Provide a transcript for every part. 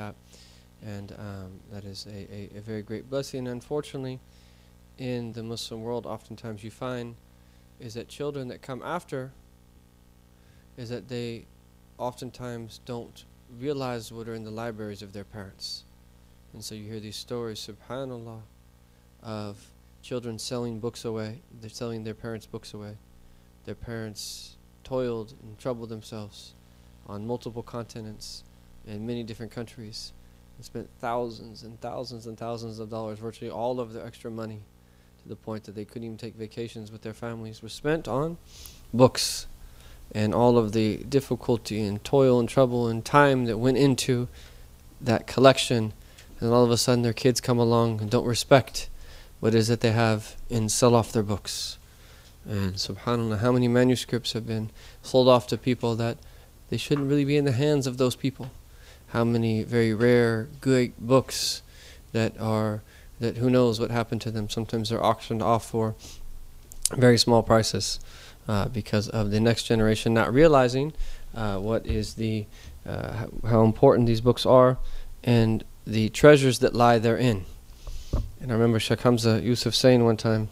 that. And that is a very great blessing. Unfortunately, in the Muslim world, oftentimes you find is that children that come after is that they oftentimes don't realize what are in the libraries of their parents. And so you hear these stories, subhanAllah, of children selling books away. They're selling their parents' books away. Their parents toiled and troubled themselves on multiple continents in many different countries and spent thousands and thousands and thousands of dollars, virtually all of their extra money, to the point that they couldn't even take vacations with their families, was spent on books. And all of the difficulty and toil and trouble and time that went into that collection, and all of a sudden their kids come along and don't respect what it is that they have and sell off their books. And subhanAllah, how many manuscripts have been sold off to people that they shouldn't really be in the hands of those people? How many very rare, good books that who knows what happened to them? Sometimes they're auctioned off for very small prices because of the next generation not realizing what is how important these books are and the treasures that lie therein. And I remember Sheikh Hamza Yusuf saying one time,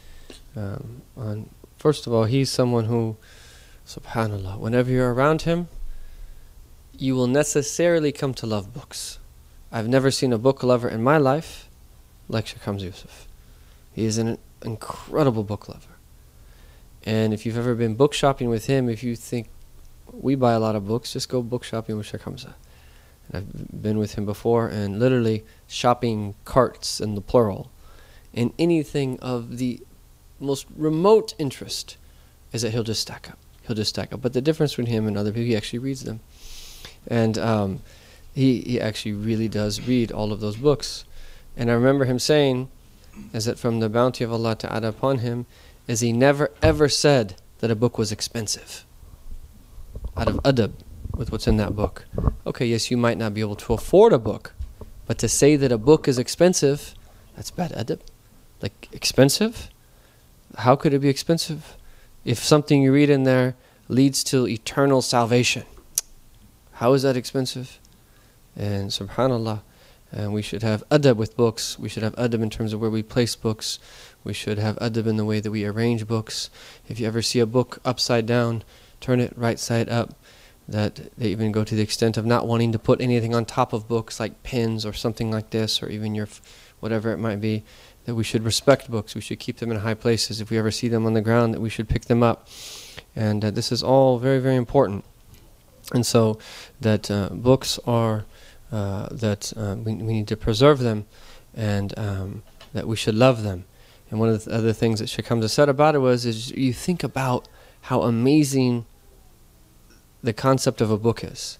first of all, he's someone who, subhanAllah, whenever you're around him, you will necessarily come to love books. I've never seen a book lover in my life like Sheikh Hamza Yusuf. He is an incredible book lover. And if you've ever been book shopping with him, if you think we buy a lot of books, just go book shopping with Sheikh Hamza. And I've been with him before, and literally shopping carts in the plural. And anything of the most remote interest is that he'll just stack up. He'll just stack up. But the difference between him and other people, he actually reads them. And he actually really does read all of those books. And I remember him saying, is that from the bounty of Allah Ta'ala upon him, is he never ever said that a book was expensive. Out of adab with what's in that book. Okay, yes, you might not be able to afford a book, but to say that a book is expensive, that's bad adab. Like, expensive? How could it be expensive? If something you read in there leads to eternal salvation, how is that expensive? And subhanAllah, we should have adab with books. We should have adab in terms of where we place books. We should have adab in the way that we arrange books. If you ever see a book upside down, turn it right side up. That they even go to the extent of not wanting to put anything on top of books like pens or something like this, or even your whatever it might be. That we should respect books. We should keep them in high places. If we ever see them on the ground, that we should pick them up. And this is all very, very important. And so that books are we need to preserve them, and that we should love them. And one of the other things that Sheikh Hamza said about it is you think about how amazing the concept of a book is.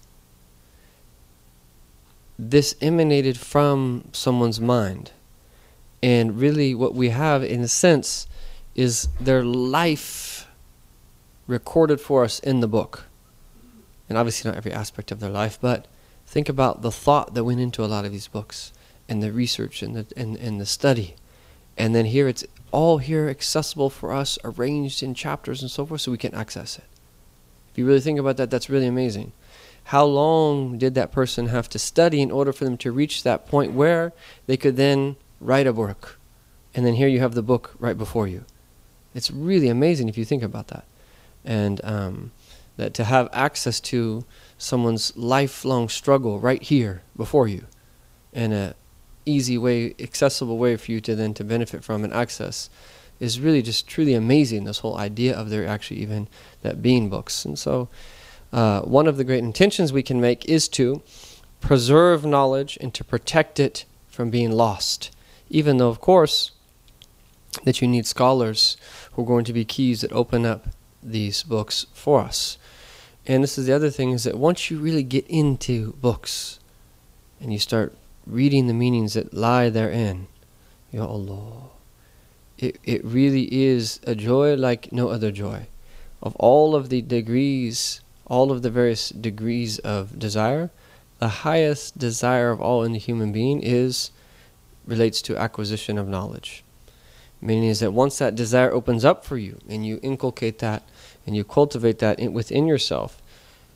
This emanated from someone's mind. And really what we have, in a sense, is their life recorded for us in the book. And obviously not every aspect of their life, but think about the thought that went into a lot of these books, and the research and the study. And then here it's all here accessible for us, arranged in chapters and so forth, so we can access it. If you really think about that, that's really amazing. How long did that person have to study in order for them to reach that point where they could then write a book? And then here you have the book right before you. It's really amazing if you think about that. And that to have access to someone's lifelong struggle right here before you, in a easy way, accessible way for you to then to benefit from and access, is really just truly amazing, this whole idea of there actually even that being books. And so one of the great intentions we can make is to preserve knowledge and to protect it from being lost, even though of course that you need scholars who are going to be keys that open up these books for us. And this is the other thing, is that once you really get into books and you start reading the meanings that lie therein, Ya Allah, it really is a joy like no other joy. Of all of the degrees, all of the various degrees of desire, the highest desire of all in the human being relates to acquisition of knowledge. Meaning is that once that desire opens up for you and you inculcate that and you cultivate that within yourself,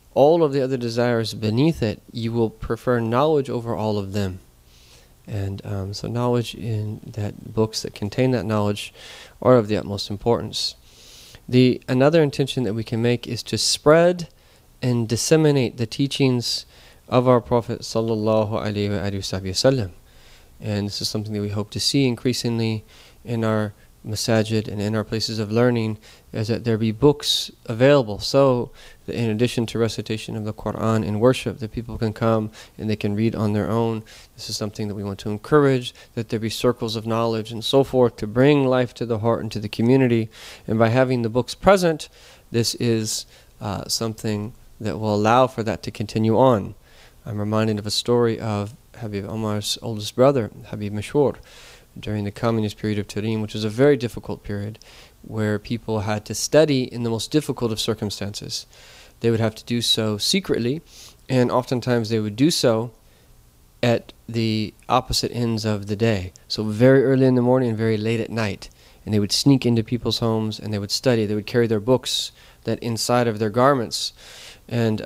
all of the other desires beneath it, you will prefer knowledge over all of them. And so knowledge in that books that contain that knowledge are of the utmost importance. Another intention that we can make is to spread and disseminate the teachings of our Prophet sallallahu alaihi wasallam. And this is something that we hope to see increasingly in our masajid and in our places of learning, is that there be books available, so that in addition to recitation of the Quran and worship, that people can come and they can read on their own. This is something that we want to encourage, that there be circles of knowledge and so forth to bring life to the heart and to the community. And by having the books present, this is something that will allow for that to continue on. I'm reminded of a story of Habib Omar's oldest brother, Habib Mashur, during the communist period of Tarim, which was a very difficult period, where people had to study in the most difficult of circumstances. They would have to do so secretly, and oftentimes they would do so at the opposite ends of the day. So very early in the morning and very late at night. And they would sneak into people's homes and they would study. They would carry their books that inside of their garments. And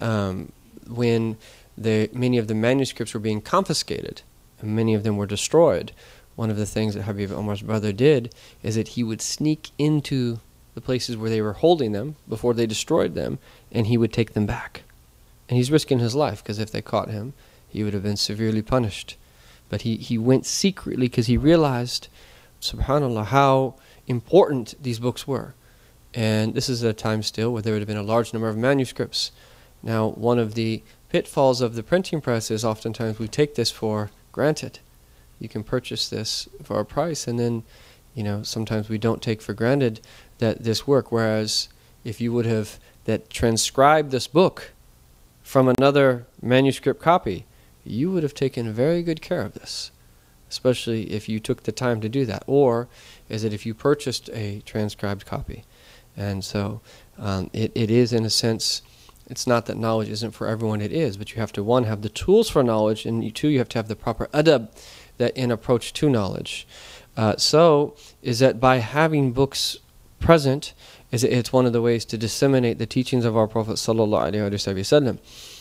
when many of the manuscripts were being confiscated, and many of them were destroyed, one of the things that Habib Omar's brother did is that he would sneak into the places where they were holding them before they destroyed them, and he would take them back. And he's risking his life, because if they caught him, he would have been severely punished. But he went secretly because he realized, subhanAllah, how important these books were. And this is a time still where there would have been a large number of manuscripts. Now, one of the pitfalls of the printing press is oftentimes we take this for granted. You can purchase this for a price, and then, sometimes we don't take for granted that this work. Whereas if you would have transcribed this book from another manuscript copy, you would have taken very good care of this, especially if you took the time to do that. Or is it if you purchased a transcribed copy? And so it is, in a sense, it's not that knowledge isn't for everyone, it is, but you have to, one, have the tools for knowledge, and two, you have to have the proper adab, that in approach to knowledge. So is that by having books present, it's one of the ways to disseminate the teachings of our Prophet sallallahu alaihi wasallam.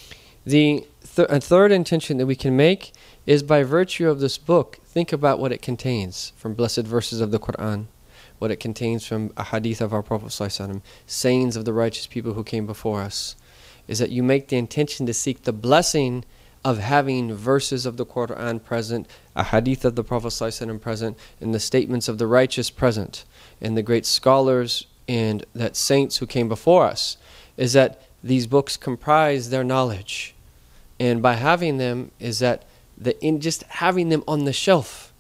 A third intention that we can make is, by virtue of this book, think about what it contains from blessed verses of the Quran, what it contains from a hadith of our Prophet sallallahu alaihi wasallam, sayings of the righteous people who came before us. Is that you make the intention to seek the blessing of having verses of the Quran present, a hadith of the Prophet ﷺ present, and the statements of the righteous present, and the great scholars and that saints who came before us, is that these books comprise their knowledge. And by having them, is that in just having them on the shelf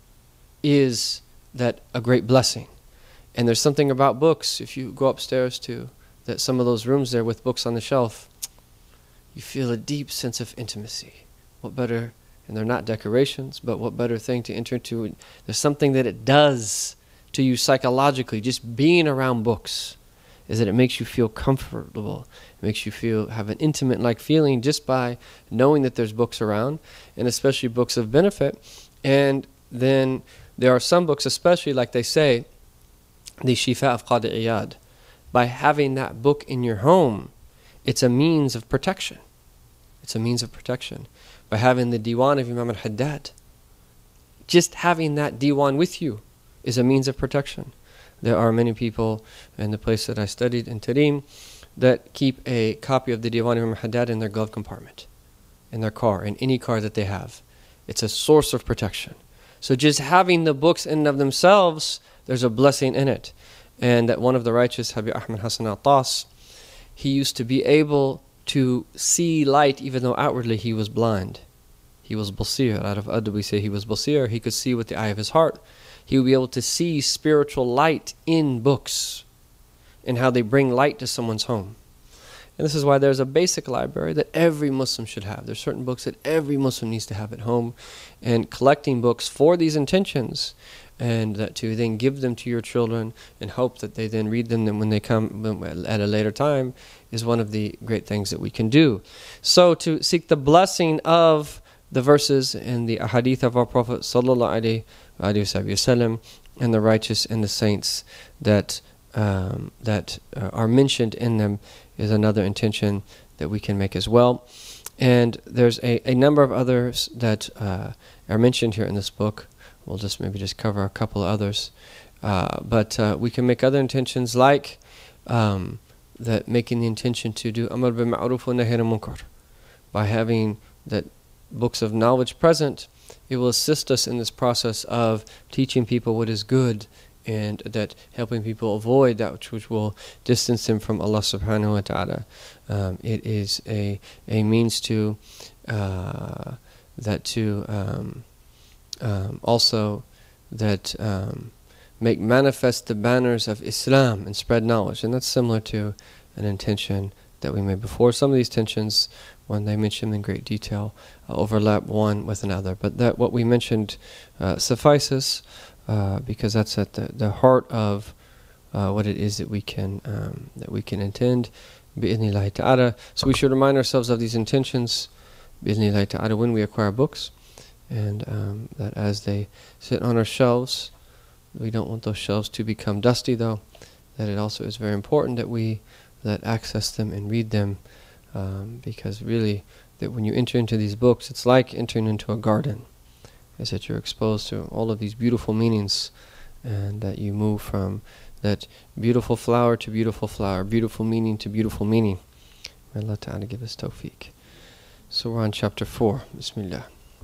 is that a great blessing. And there's something about books, if you go upstairs to some of those rooms there with books on the shelf, you feel a deep sense of intimacy. What better, and they're not decorations, but what better thing to enter into? There's something that it does to you psychologically, just being around books, is that it makes you feel comfortable. It makes you have an intimate-like feeling just by knowing that there's books around, and especially books of benefit. And then there are some books, especially like they say, the Shifa of Qadi Iyad. By having that book in your home, it's a means of protection. It's a means of protection. By having the Diwan of Imam al-Haddad, just having that Diwan with you is a means of protection. There are many people in the place that I studied in Tarim that keep a copy of the Diwan of Imam al-Haddad in their glove compartment, in their car, in any car that they have. It's a source of protection. So just having the books in and of themselves, there's a blessing in it. And that one of the righteous, Habib Ahmed Hassan al-Tas, he used to be able to see light even though outwardly he was blind. He was basir. Out of adab we say he was basir. He could see with the eye of his heart. He would be able to see spiritual light in books and how they bring light to someone's home. And this is why there's a basic library that every Muslim should have. There's certain books that every Muslim needs to have at home. And collecting books for these intentions, and that to then give them to your children and hope that they then read them when they come at a later time, is one of the great things that we can do. So to seek the blessing of the verses and the hadith of our Prophet sallallahu alaihi wasallam and the righteous and the saints that are mentioned in them is another intention that we can make as well. And there's a number of others that are mentioned here in this book. We'll just maybe just cover a couple of others. But we can make other intentions like that, making the intention to do Amr bil Ma'ruf wa Nahy anil Munkar. By having that books of knowledge present, it will assist us in this process of teaching people what is good, and that helping people avoid that which will distance them from Allah subhanahu wa ta'ala. It is a means to also make manifest the banners of Islam and spread knowledge. And that's similar to an intention that we made before. Some of these tensions, when they mention them in great detail, overlap one with another. But that what we mentioned suffices, because that's at the heart of what it is that we can intend, bi'idhnillahi ta'ala. So we should remind ourselves of these intentions, bi'idhnillahi ta'ala, when we acquire books, and that as they sit on our shelves, we don't want those shelves to become dusty, though. That it also is very important that we access them and read them, because really, that when you enter into these books, it's like entering into a garden. Is that you're exposed to all of these beautiful meanings, and that you move from that beautiful flower to beautiful flower, beautiful meaning to beautiful meaning. May Allah Ta'ala give us tawfiq. So we're on chapter 4. Bismillah.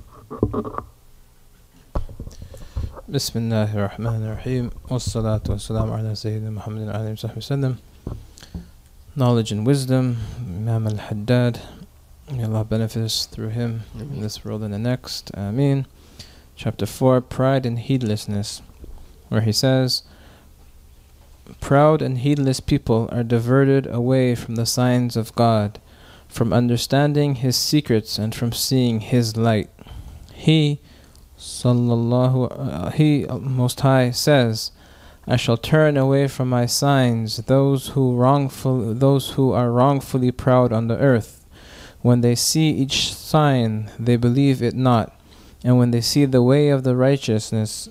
Bismillahir Rahmanir Rahim. Wassalatu wassalamu ala Sayyidina Muhammadin wa alihi wa sallam. Knowledge and wisdom, Imam al-Haddad. May Allah benefit us through him in this world and the next. Ameen. Chapter 4, Pride and Heedlessness, where he says, proud and heedless people are diverted away from the signs of God, from understanding His secrets and from seeing His light. He, He Most High says, I shall turn away from my signs those who are wrongfully proud on the earth. When they see each sign, they believe it not. And when they see the way of the righteousness,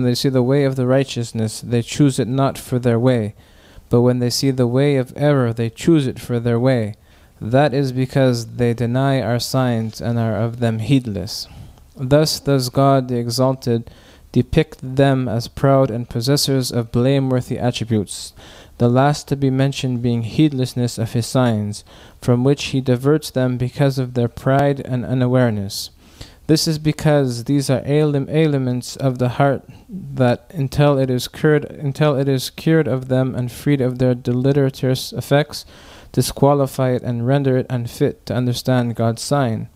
they choose it not for their way. But when they see the way of error, they choose it for their way. That is because they deny our signs and are of them heedless. Thus does God the Exalted depict them as proud and possessors of blameworthy attributes, the last to be mentioned being heedlessness of His signs, from which He diverts them because of their pride and unawareness. This is because these are ailments of the heart that until it is cured of them and freed of their deleterious effects, disqualify it and render it unfit to understand God's signs.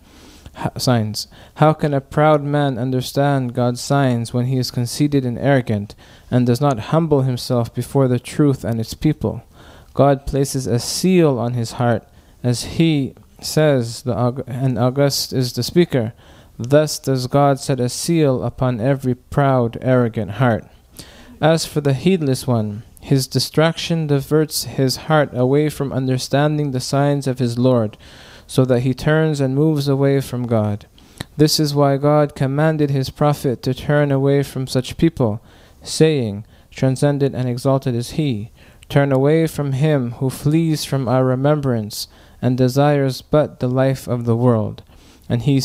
How can a proud man understand God's signs when he is conceited and arrogant and does not humble himself before the truth and its people? God places a seal on his heart, as He says, and august is the speaker. Thus does God set a seal upon every proud, arrogant heart. As for the heedless one, his distraction diverts his heart away from understanding the signs of his Lord, so that he turns and moves away from God. This is why God commanded His Prophet to turn away from such people, saying, Transcendent and exalted is He. Turn away from him who flees from our remembrance and desires but the life of the world. And he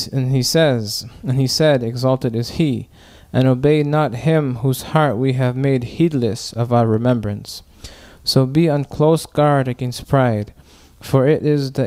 said, Exalted is He, and obey not him whose heart we have made heedless of our remembrance. So be on close guard against pride, for it is the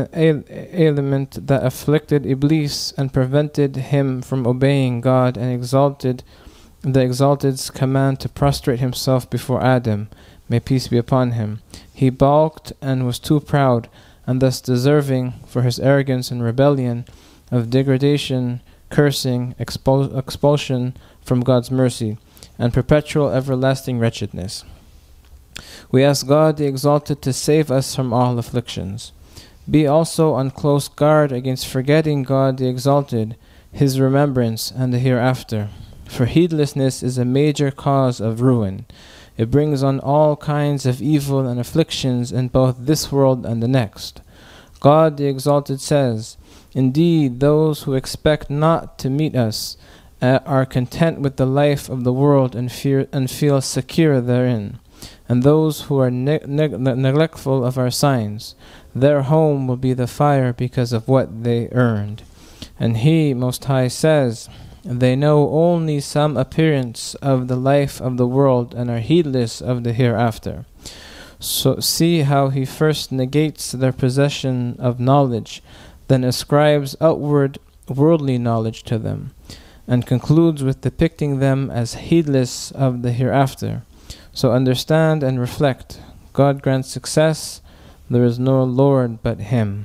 ailment that afflicted Iblis and prevented him from obeying God, and the Exalted's command to prostrate himself before Adam, may peace be upon him. He balked and was too proud, and thus deserving, for his arrogance and rebellion, of degradation, cursing, expulsion from God's mercy, and perpetual everlasting wretchedness. We ask God the Exalted to save us from all afflictions. Be also on close guard against forgetting God the Exalted, His remembrance, and the hereafter. For heedlessness is a major cause of ruin. It brings on all kinds of evil and afflictions in both this world and the next. God the Exalted says, Indeed, those who expect not to meet us are content with the life of the world and feel secure therein. And those who are neglectful of our signs, their home will be the fire because of what they earned. And He, Most High, says, they know only some appearance of the life of the world and are heedless of the hereafter. So see how He first negates their possession of knowledge, then ascribes outward worldly knowledge to them, and concludes with depicting them as heedless of the hereafter. So understand and reflect. God grants success. There is no Lord but Him.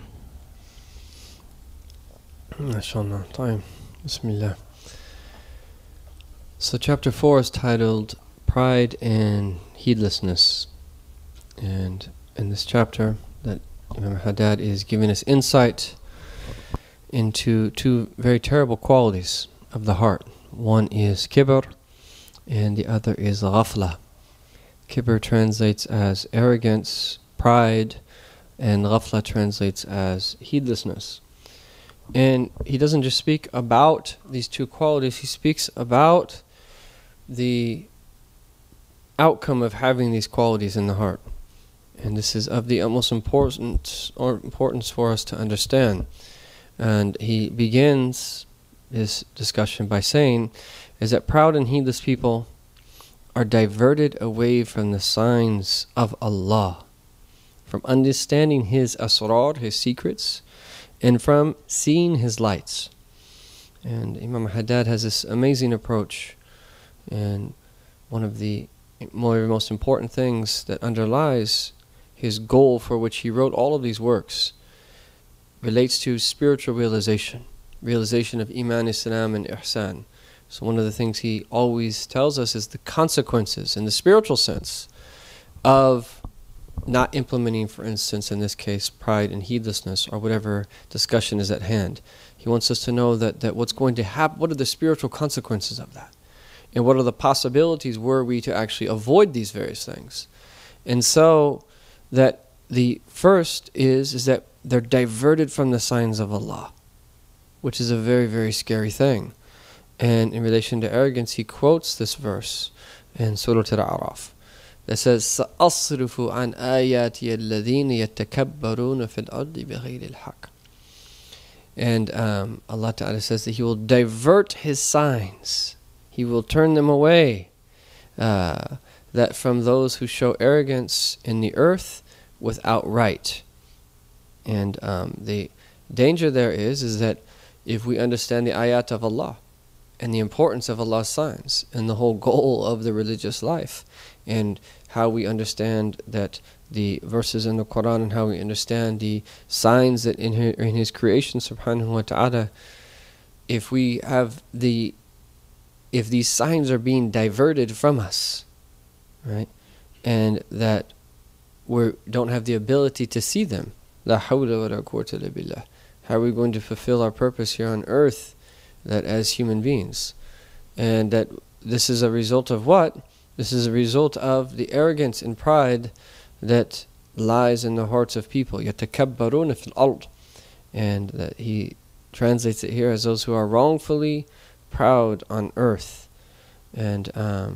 MashaAllah. Time. Bismillah. So chapter 4 is titled Pride and Heedlessness. And in this chapter, that Imam Haddad is giving us insight into two very terrible qualities of the heart. One is kibr, and the other is ghafla. Kibr translates as arrogance, pride, and ghafla translates as heedlessness. And he doesn't just speak about these two qualities, he speaks about the outcome of having these qualities in the heart. And this is of the utmost importance for us to understand. And he begins his discussion by saying is that proud and heedless people are diverted away from the signs of Allah, from understanding His asrar, His secrets, and from seeing His lights. And Imam Haddad has this amazing approach, and one of the most important things that underlies his goal for which he wrote all of these works relates to spiritual realization of Iman, Islam, and Ihsan. So one of the things he always tells us is the consequences in the spiritual sense of not implementing, for instance, in this case, pride and heedlessness, or whatever discussion is at hand. He wants us to know that what's going to happen, what are the spiritual consequences of that? And what are the possibilities were we to actually avoid these various things? And so that the first is that they're diverted from the signs of Allah, which is a very, very scary thing. And in relation to arrogance, he quotes this verse in Surah Al-A'raf that says, سَأَصْرِفُ عَنْ آيَاتِيَ الَّذِينَ يَتَّكَبَّرُونَ فِي الْأَرْضِ بِغَيْرِ الْحَقِّ. And Allah Ta'ala says that He will divert His signs. He will turn them away, that from those who show arrogance in the earth without right. And the danger there is that if we understand the ayat of Allah and the importance of Allah's signs and the whole goal of the religious life, and how we understand that the verses in the Quran and how we understand the signs that in His creation subhanahu wa ta'ala, if these signs are being diverted from us, right, and that we don't have the ability to see them, la hawla wa la quwwata illa billah, how are we going to fulfill our purpose here on earth, that as human beings? And that this is a result of what? This is a result of the arrogance and pride that lies in the hearts of people. يَتَكَبَّرُونَ فِي الْأَرْضِ. And that he translates it here as those who are wrongfully proud on earth. And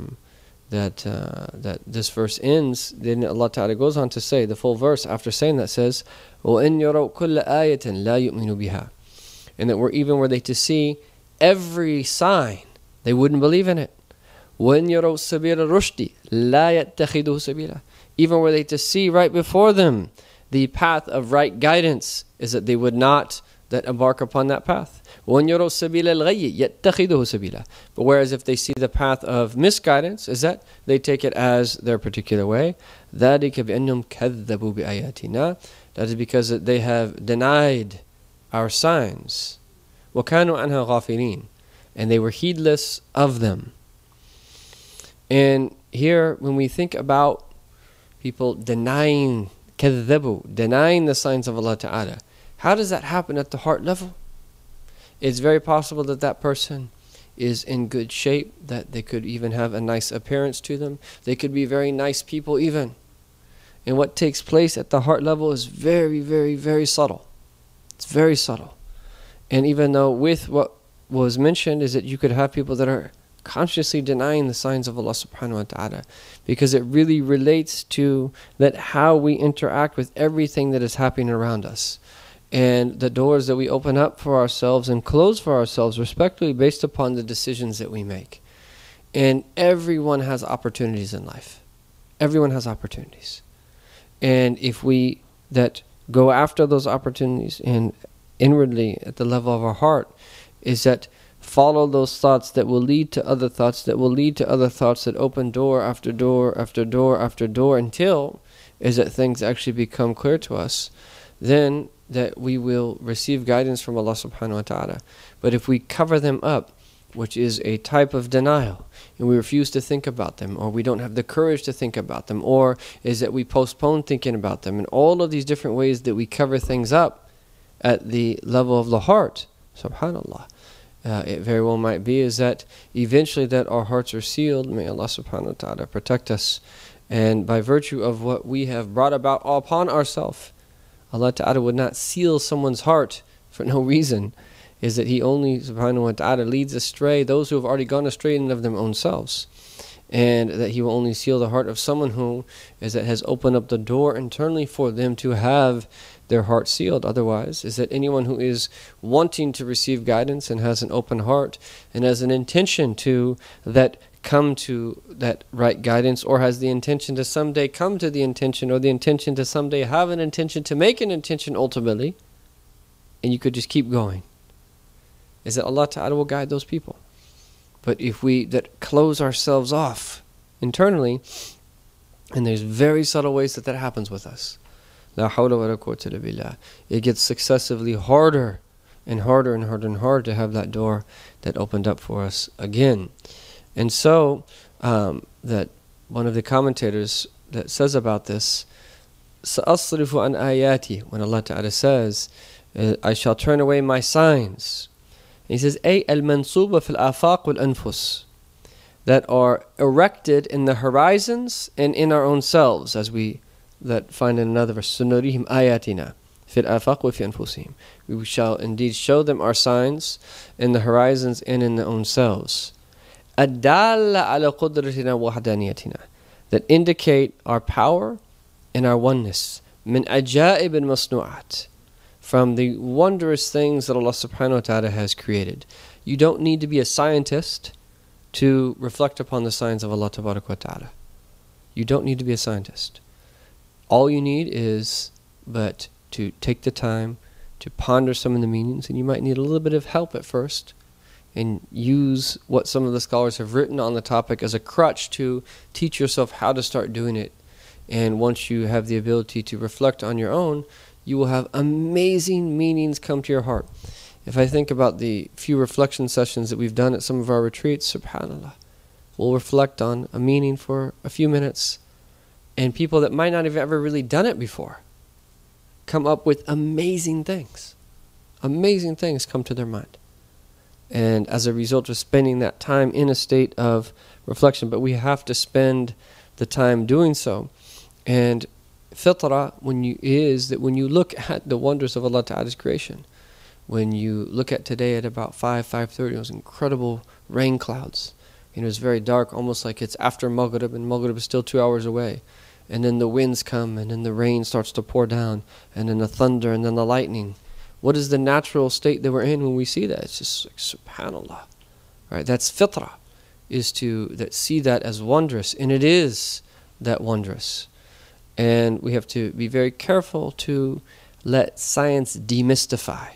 that this verse ends, then Allah Ta'ala goes on to say, the full verse after saying that says, وَإِن يَرَوْا كُلَّ آيَةٍ لَا يُؤْمِنُوا بِهَا. And that were they to see every sign, they wouldn't believe in it. وَإِن يَرَوْا سَبِيلَ الرُّشْدِ لَا يَتَّخِذُهُ سَبِيلًا. Even were they to see right before them the path of right guidance, is that they would not embark upon that path. وَإِن يَرَوْا سَبِيلَ الْغَيِّ يَتَّخِذُهُ سَبِيلًا. But whereas if they see the path of misguidance, is that they take it as their particular way. ذَلِكَ بِأَنَّهُمْ كَذَّبُوا بِآيَاتِنَا. That is because they have denied our signs. وَكَانُوا عَنْهَا غَافِلِينَ. And they were heedless of them. And here, when we think about people denying, كَذَّبُوا, denying the signs of Allah Ta'ala, how does that happen at the heart level? It's very possible that that person is in good shape, that they could even have a nice appearance to them. They could be very nice people even. And what takes place at the heart level is very, very, very subtle. It's very subtle. And even though with what was mentioned is that you could have people that are consciously denying the signs of Allah subhanahu wa ta'ala, because it really relates to that how we interact with everything that is happening around us, and the doors that we open up for ourselves and close for ourselves respectively based upon the decisions that we make. And everyone has opportunities in life. Everyone has opportunities. And if we that go after those opportunities and inwardly at the level of our heart, is that follow those thoughts that will lead to other thoughts, that will lead to other thoughts, that open door after door after door after door until is that things actually become clear to us, then that we will receive guidance from Allah subhanahu wa ta'ala. But if we cover them up, which is a type of denial, and we refuse to think about them, or we don't have the courage to think about them, or is that we postpone thinking about them, and all of these different ways that we cover things up at the level of the heart, subhanallah, it very well might be is that eventually that our hearts are sealed. May Allah subhanahu wa ta'ala protect us, and by virtue of what we have brought about upon ourselves, Allah ta'ala would not seal someone's heart for no reason, is that He only subhanahu wa ta'ala leads astray those who have already gone astray in and of their own selves, and that He will only seal the heart of someone who is that has opened up the door internally for them to have their heart sealed. Otherwise, is that anyone who is wanting to receive guidance and has an open heart and has an intention to that come to that right guidance, or has the intention to someday come to the intention, or the intention to someday have an intention to make an intention ultimately, and you could just keep going, is that Allah Ta'ala will guide those people. But if we that close ourselves off internally, and there's very subtle ways that happens with us, La hawla wa la quwwata illa billah, it gets successively harder and harder and harder and harder to have that door that opened up for us again. And so that one of the commentators that says about this, سَأَصْرِفُ عَنْ آيَاتِي, when Allah Ta'ala says, I shall turn away my signs. He says, أي المنصوبة في الآفاق والأنفس, that are erected in the horizons and in our own selves, as we that find in another verse, سنريهم آياتنا في الآفاق وفي أنفسهم. We shall indeed show them our signs in the horizons and in their own selves. الدالة على قدرتنا ووحدانيتنا, that indicate our power and our oneness. من عجائب المصنوعات, from the wondrous things that Allah subhanahu wa ta'ala has created. You don't need to be a scientist to reflect upon the signs of Allah tabarak wa ta'ala. You don't need to be a scientist. All you need is but to take the time to ponder some of the meanings, and you might need a little bit of help at first, and use what some of the scholars have written on the topic as a crutch to teach yourself how to start doing it. And once you have the ability to reflect on your own, you will have amazing meanings come to your heart. If I think about the few reflection sessions that we've done at some of our retreats, subhanAllah, we'll reflect on a meaning for a few minutes, and people that might not have ever really done it before come up with amazing things. Amazing things come to their mind. And as a result of spending that time in a state of reflection, but we have to spend the time doing so. And fitrah when you look at the wonders of Allah Ta'ala's creation, when you look at today at about 5:30, those incredible rain clouds. It was very dark, almost like it's after Maghrib, and Maghrib is still 2 hours away. And then the winds come, and then the rain starts to pour down, and then the thunder, and then the lightning. What is the natural state that we're in when we see that? It's just like, subhanallah. Right? That's fitrah, is to see that as wondrous, and it is that wondrous. And we have to be very careful to let science demystify.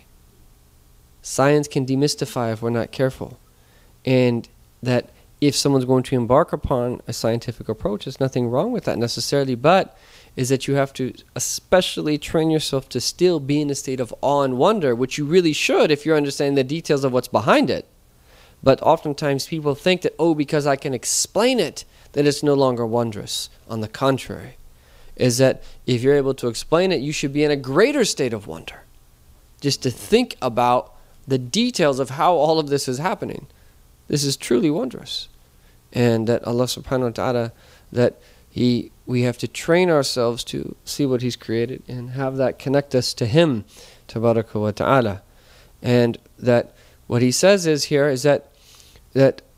Science can demystify if we're not careful. And that if someone's going to embark upon a scientific approach, there's nothing wrong with that necessarily, but is that you have to especially train yourself to still be in a state of awe and wonder, which you really should if you're understanding the details of what's behind it. But oftentimes people think that, because I can explain it, that it's no longer wondrous. On the contrary, is that if you're able to explain it, you should be in a greater state of wonder. Just to think about the details of how all of this is happening. This is truly wondrous. And that Allah subhanahu wa ta'ala, that we have to train ourselves to see what He's created and have that connect us to Him, tabaraka wa ta'ala. And that what He says is here is that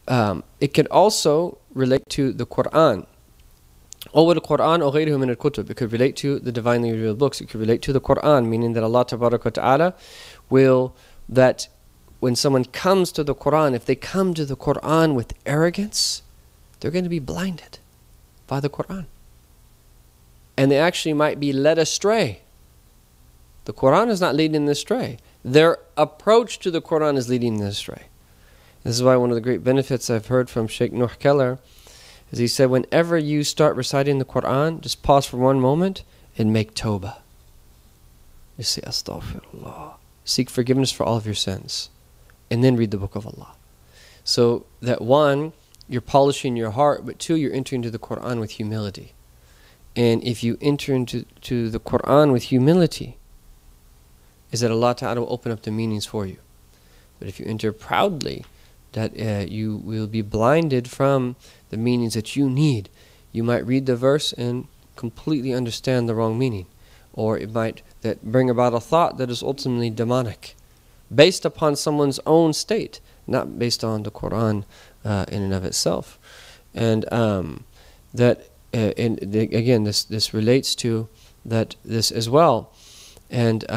it can also relate to the Quran. Or the Quran or غيره من الكتب. It could relate to the divinely revealed books. It could relate to the Quran, meaning that Allah Tabaraka wa Ta'ala will, that when someone comes to the Quran, if they come to the Quran with arrogance, they're going to be blinded by the Quran. And they actually might be led astray. The Quran is not leading them astray. Their approach to the Quran is leading them astray. This is why one of the great benefits I've heard from Sheikh Nuh Keller is he said, whenever you start reciting the Quran, just pause for one moment and make tawbah. Just say, astaghfirullah. Seek forgiveness for all of your sins. And then read the book of Allah. So that one, you're polishing your heart, but two, you're entering into the Quran with humility. And if you enter into the Quran with humility, is that Allah Ta'ala will open up the meanings for you. But if you enter proudly, that you will be blinded from the meanings that you need. You might read the verse and completely understand the wrong meaning. Or it might that bring about a thought that is ultimately demonic, based upon someone's own state, not based on the Quran in and of itself. And again, this relates to this as well. And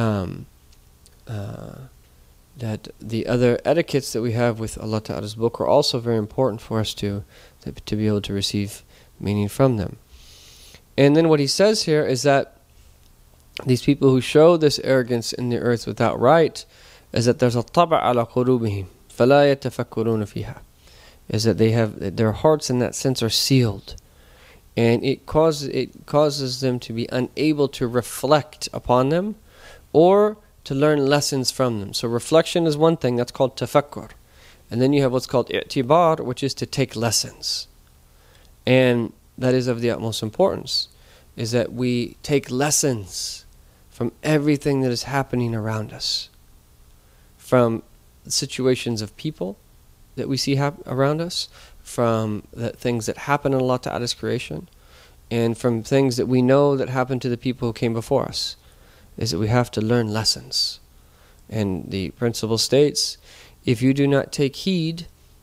that the other etiquettes that we have with Allah Ta'ala's book are also very important for us to be able to receive meaning from them. And then what he says here is that these people who show this arrogance in the earth without right, is that there's a taba' ala qulubihim فَلَا يَتَفَكُّرُونَ فِيهَا, is that they have, their hearts in that sense are sealed. And it causes them to be unable to reflect upon them or to learn lessons from them. So reflection is one thing, that's called tafakkur. And then you have what's called i'tibar, which is to take lessons. And that is of the utmost importance, is that we take lessons from everything that is happening around us. From situations of people that we see around us, from the things that happen in Allah Ta'ala's creation, and from things that we know that happened to the people who came before us, is that we have to learn lessons. And the principle states, if you do not take heed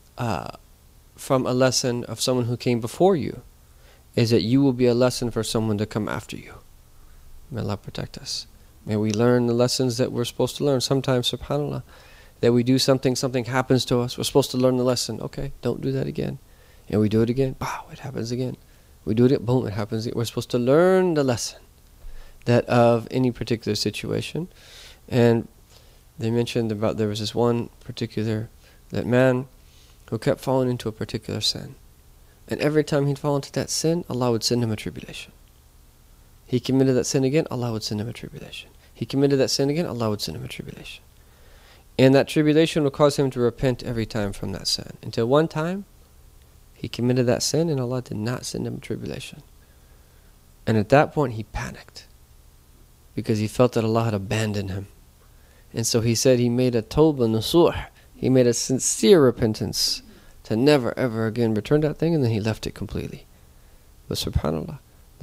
from a lesson of someone who came before you, is that you will be a lesson for someone to come after you. May Allah protect us. May we learn the lessons that we're supposed to learn. Sometimes, subhanAllah, that we do something happens to us, we're supposed to learn the lesson. Okay, don't do that again. And we do it again, pow, it happens again. We do it, boom, it happens again. We're supposed to learn the lesson that of any particular situation. And they mentioned about there was this one particular that man who kept falling into a particular sin. And every time he'd fall into that sin, Allah would send him a tribulation. He committed that sin again, Allah would send him a tribulation. He committed that sin again, Allah would send him a tribulation. And that tribulation would cause him to repent every time from that sin. Until one time, he committed that sin and Allah did not send him a tribulation. And at that point, he panicked, because he felt that Allah had abandoned him. And so he said he made a tawbah nasuh. He made a sincere repentance to never ever again return to that thing, and then he left it completely. But subhanAllah,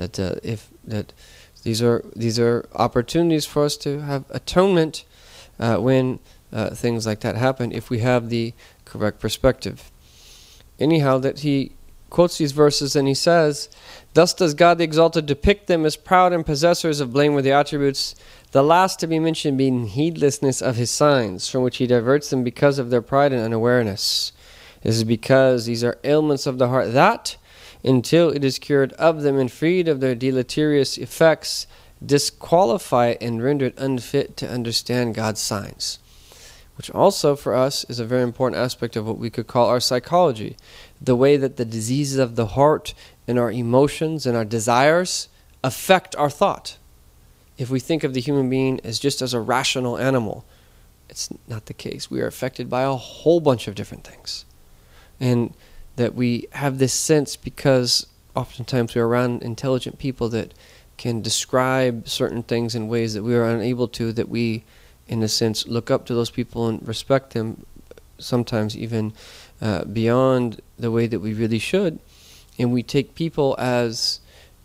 these are opportunities for us to have atonement when things like that happen, if we have the correct perspective. Anyhow, that he quotes these verses and he says, thus does God the Exalted depict them as proud and possessors of blameworthy attributes, the last to be mentioned being heedlessness of his signs, from which he diverts them because of their pride and unawareness. This is because these are ailments of the heart that, until it is cured of them and freed of their deleterious effects, disqualify it and render it unfit to understand God's signs. Which also for us is a very important aspect of what we could call our psychology. The way that the diseases of the heart and our emotions and our desires affect our thought. If we think of the human being as just as a rational animal, it's not the case. We are affected by a whole bunch of different things. And that we have this sense because oftentimes we're around intelligent people that can describe certain things in ways that we are unable to, that we, in a sense, look up to those people and respect them, sometimes even beyond the way that we really should. And we take people as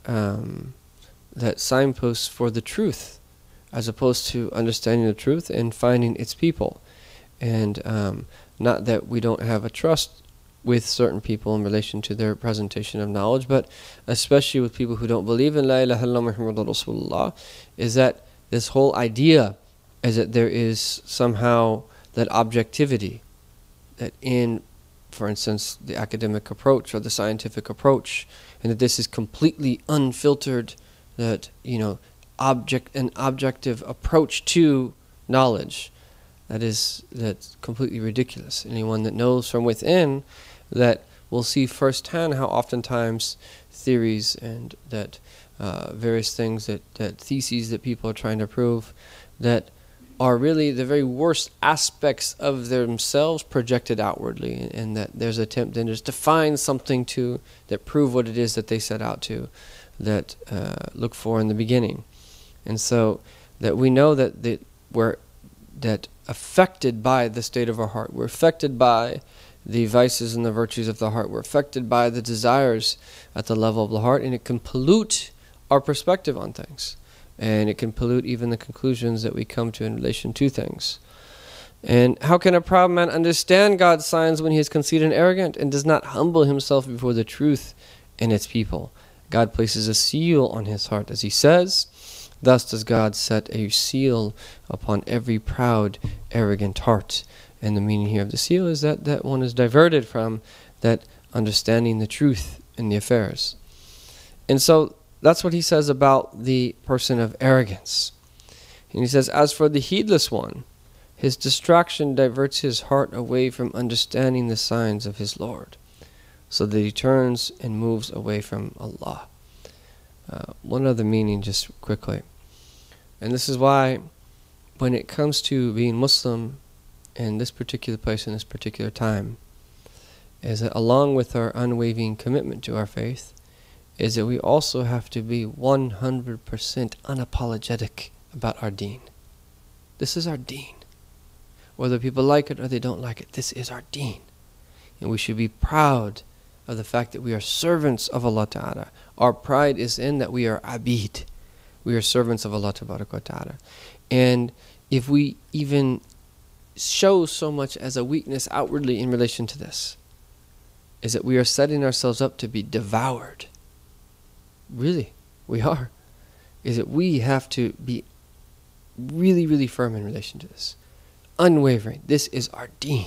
that signposts for the truth, as opposed to understanding the truth and finding its people. And not that we don't have a trust with certain people in relation to their presentation of knowledge, but especially with people who don't believe in La ilaha illallah Muhammadur Rasulullah, is that this whole idea is that there is somehow that objectivity, that in, for instance, the academic approach or the scientific approach, and that this is completely unfiltered, that, an objective approach to knowledge, that's completely ridiculous. Anyone that knows from within that will see firsthand how oftentimes theories and that various things, that theses that people are trying to prove, that are really the very worst aspects of themselves projected outwardly, and that there's an attempt then just to find something that prove what it is that they set out to look for in the beginning. And so that we know that we're affected by the state of our heart. We're affected by the vices and the virtues of the heart. We're affected by the desires at the level of the heart, and it can pollute our perspective on things. And it can pollute even the conclusions that we come to in relation to things. And how can a proud man understand God's signs when he is conceited and arrogant and does not humble himself before the truth and its people? God places a seal on his heart, as he says, thus does God set a seal upon every proud, arrogant heart. And the meaning here of the seal is that one is diverted from that understanding the truth in the affairs. And so that's what he says about the person of arrogance. And he says, as for the heedless one, his distraction diverts his heart away from understanding the signs of his Lord, so that he turns and moves away from Allah. One other meaning just quickly. And this is why when it comes to being Muslim in this particular place, in this particular time, is that along with our unwavering commitment to our faith, is that we also have to be 100% unapologetic about our deen. This is our deen. Whether people like it or they don't like it, this is our deen. And we should be proud of the fact that we are servants of Allah Ta'ala. Our pride is in that we are abid. We are servants of Allah Ta'ala. And if we even show so much as a weakness outwardly in relation to this, is that we are setting ourselves up to be devoured. Really, we are. Is that we have to be really, really firm in relation to this. Unwavering. This is our deen.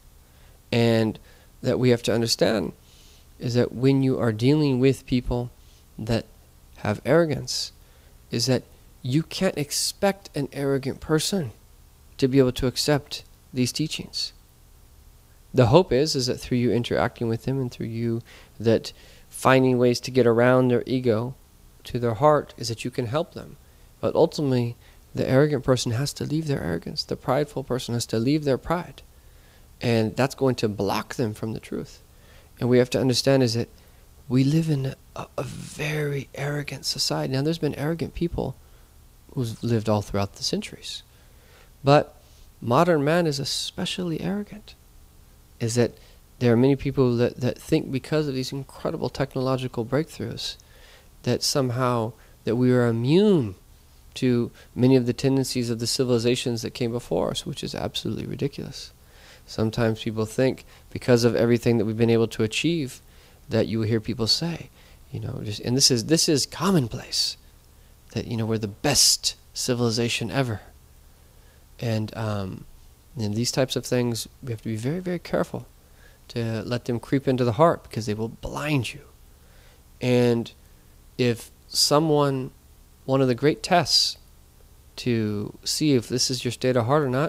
And that we have to understand is that when you are dealing with people that have arrogance, is that you can't expect an arrogant person to be able to accept these teachings. The hope is that through you interacting with them and through you that finding ways to get around their ego to their heart, is that you can help them. But ultimately, the arrogant person has to leave their arrogance. The prideful person has to leave their pride. And that's going to block them from the truth. And we have to understand is that we live in a very arrogant society. Now, there's been arrogant people who've lived all throughout the centuries. But modern man is especially arrogant. Is that there are many people that think because of these incredible technological breakthroughs that somehow that we are immune to many of the tendencies of the civilizations that came before us, which is absolutely ridiculous. Sometimes people think because of everything that we've been able to achieve that you will hear people say, and this is commonplace, that we're the best civilization ever. And these types of things, we have to be very, very careful to let them creep into the heart, because they will blind you. And if one of the great tests to see if this is your state of heart or not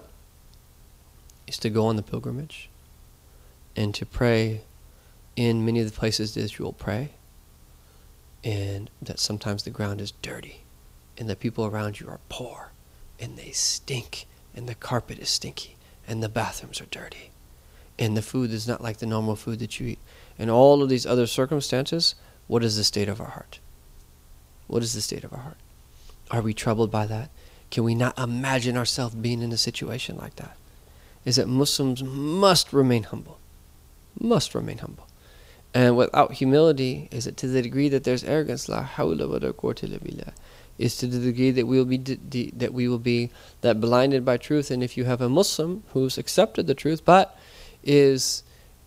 is to go on the pilgrimage and to pray in many of the places that you will pray, and that sometimes the ground is dirty and the people around you are poor and they stink and the carpet is stinky and the bathrooms are dirty and the food is not like the normal food that you eat, and all of these other circumstances. What is the state of our heart? What is the state of our heart? Are we troubled by that? Can we not imagine ourselves being in a situation like that? Is that Muslims must remain humble. Must remain humble. And without humility, is it to the degree that there's arrogance, la hawla wa la quwwata illa billah, is to the degree that we will be blinded by truth. And if you have a Muslim who's accepted the truth but is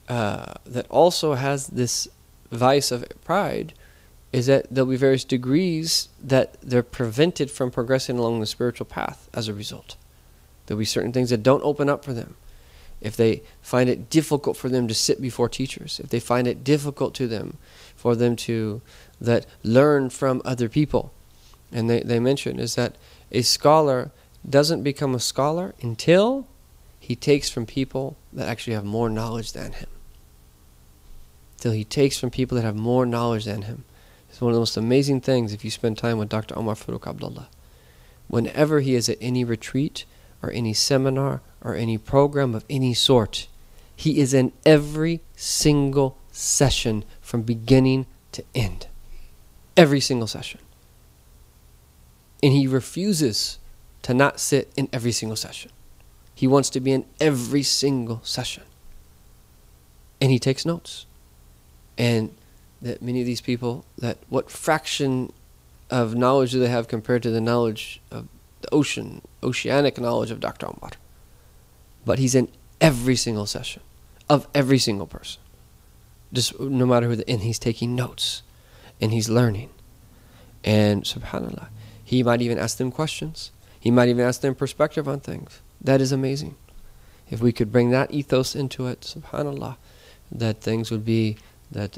that also has this vice of pride is that there'll be various degrees that they're prevented from progressing along the spiritual path as a result. There'll be certain things that don't open up for them. If they find it difficult for them to sit before teachers, if they find it difficult for them to learn from other people. And they mention is that a scholar doesn't become a scholar until he takes from people that actually have more knowledge than him. Till he takes from people that have more knowledge than him. It's one of the most amazing things if you spend time with Dr. Omar Farooq Abdullah. Whenever he is at any retreat or any seminar or any program of any sort, he is in every single session from beginning to end. Every single session. And he refuses to not sit in every single session. He wants to be in every single session. And he takes notes. And that many of these people, that what fraction of knowledge do they have compared to the knowledge of the oceanic knowledge of Dr. Omar? But he's in every single session of every single person. Just no matter who, and he's taking notes. And he's learning. And subhanAllah, he might even ask them questions. He might even ask them perspective on things. That is amazing. If we could bring that ethos into it, subhanAllah, that things would be that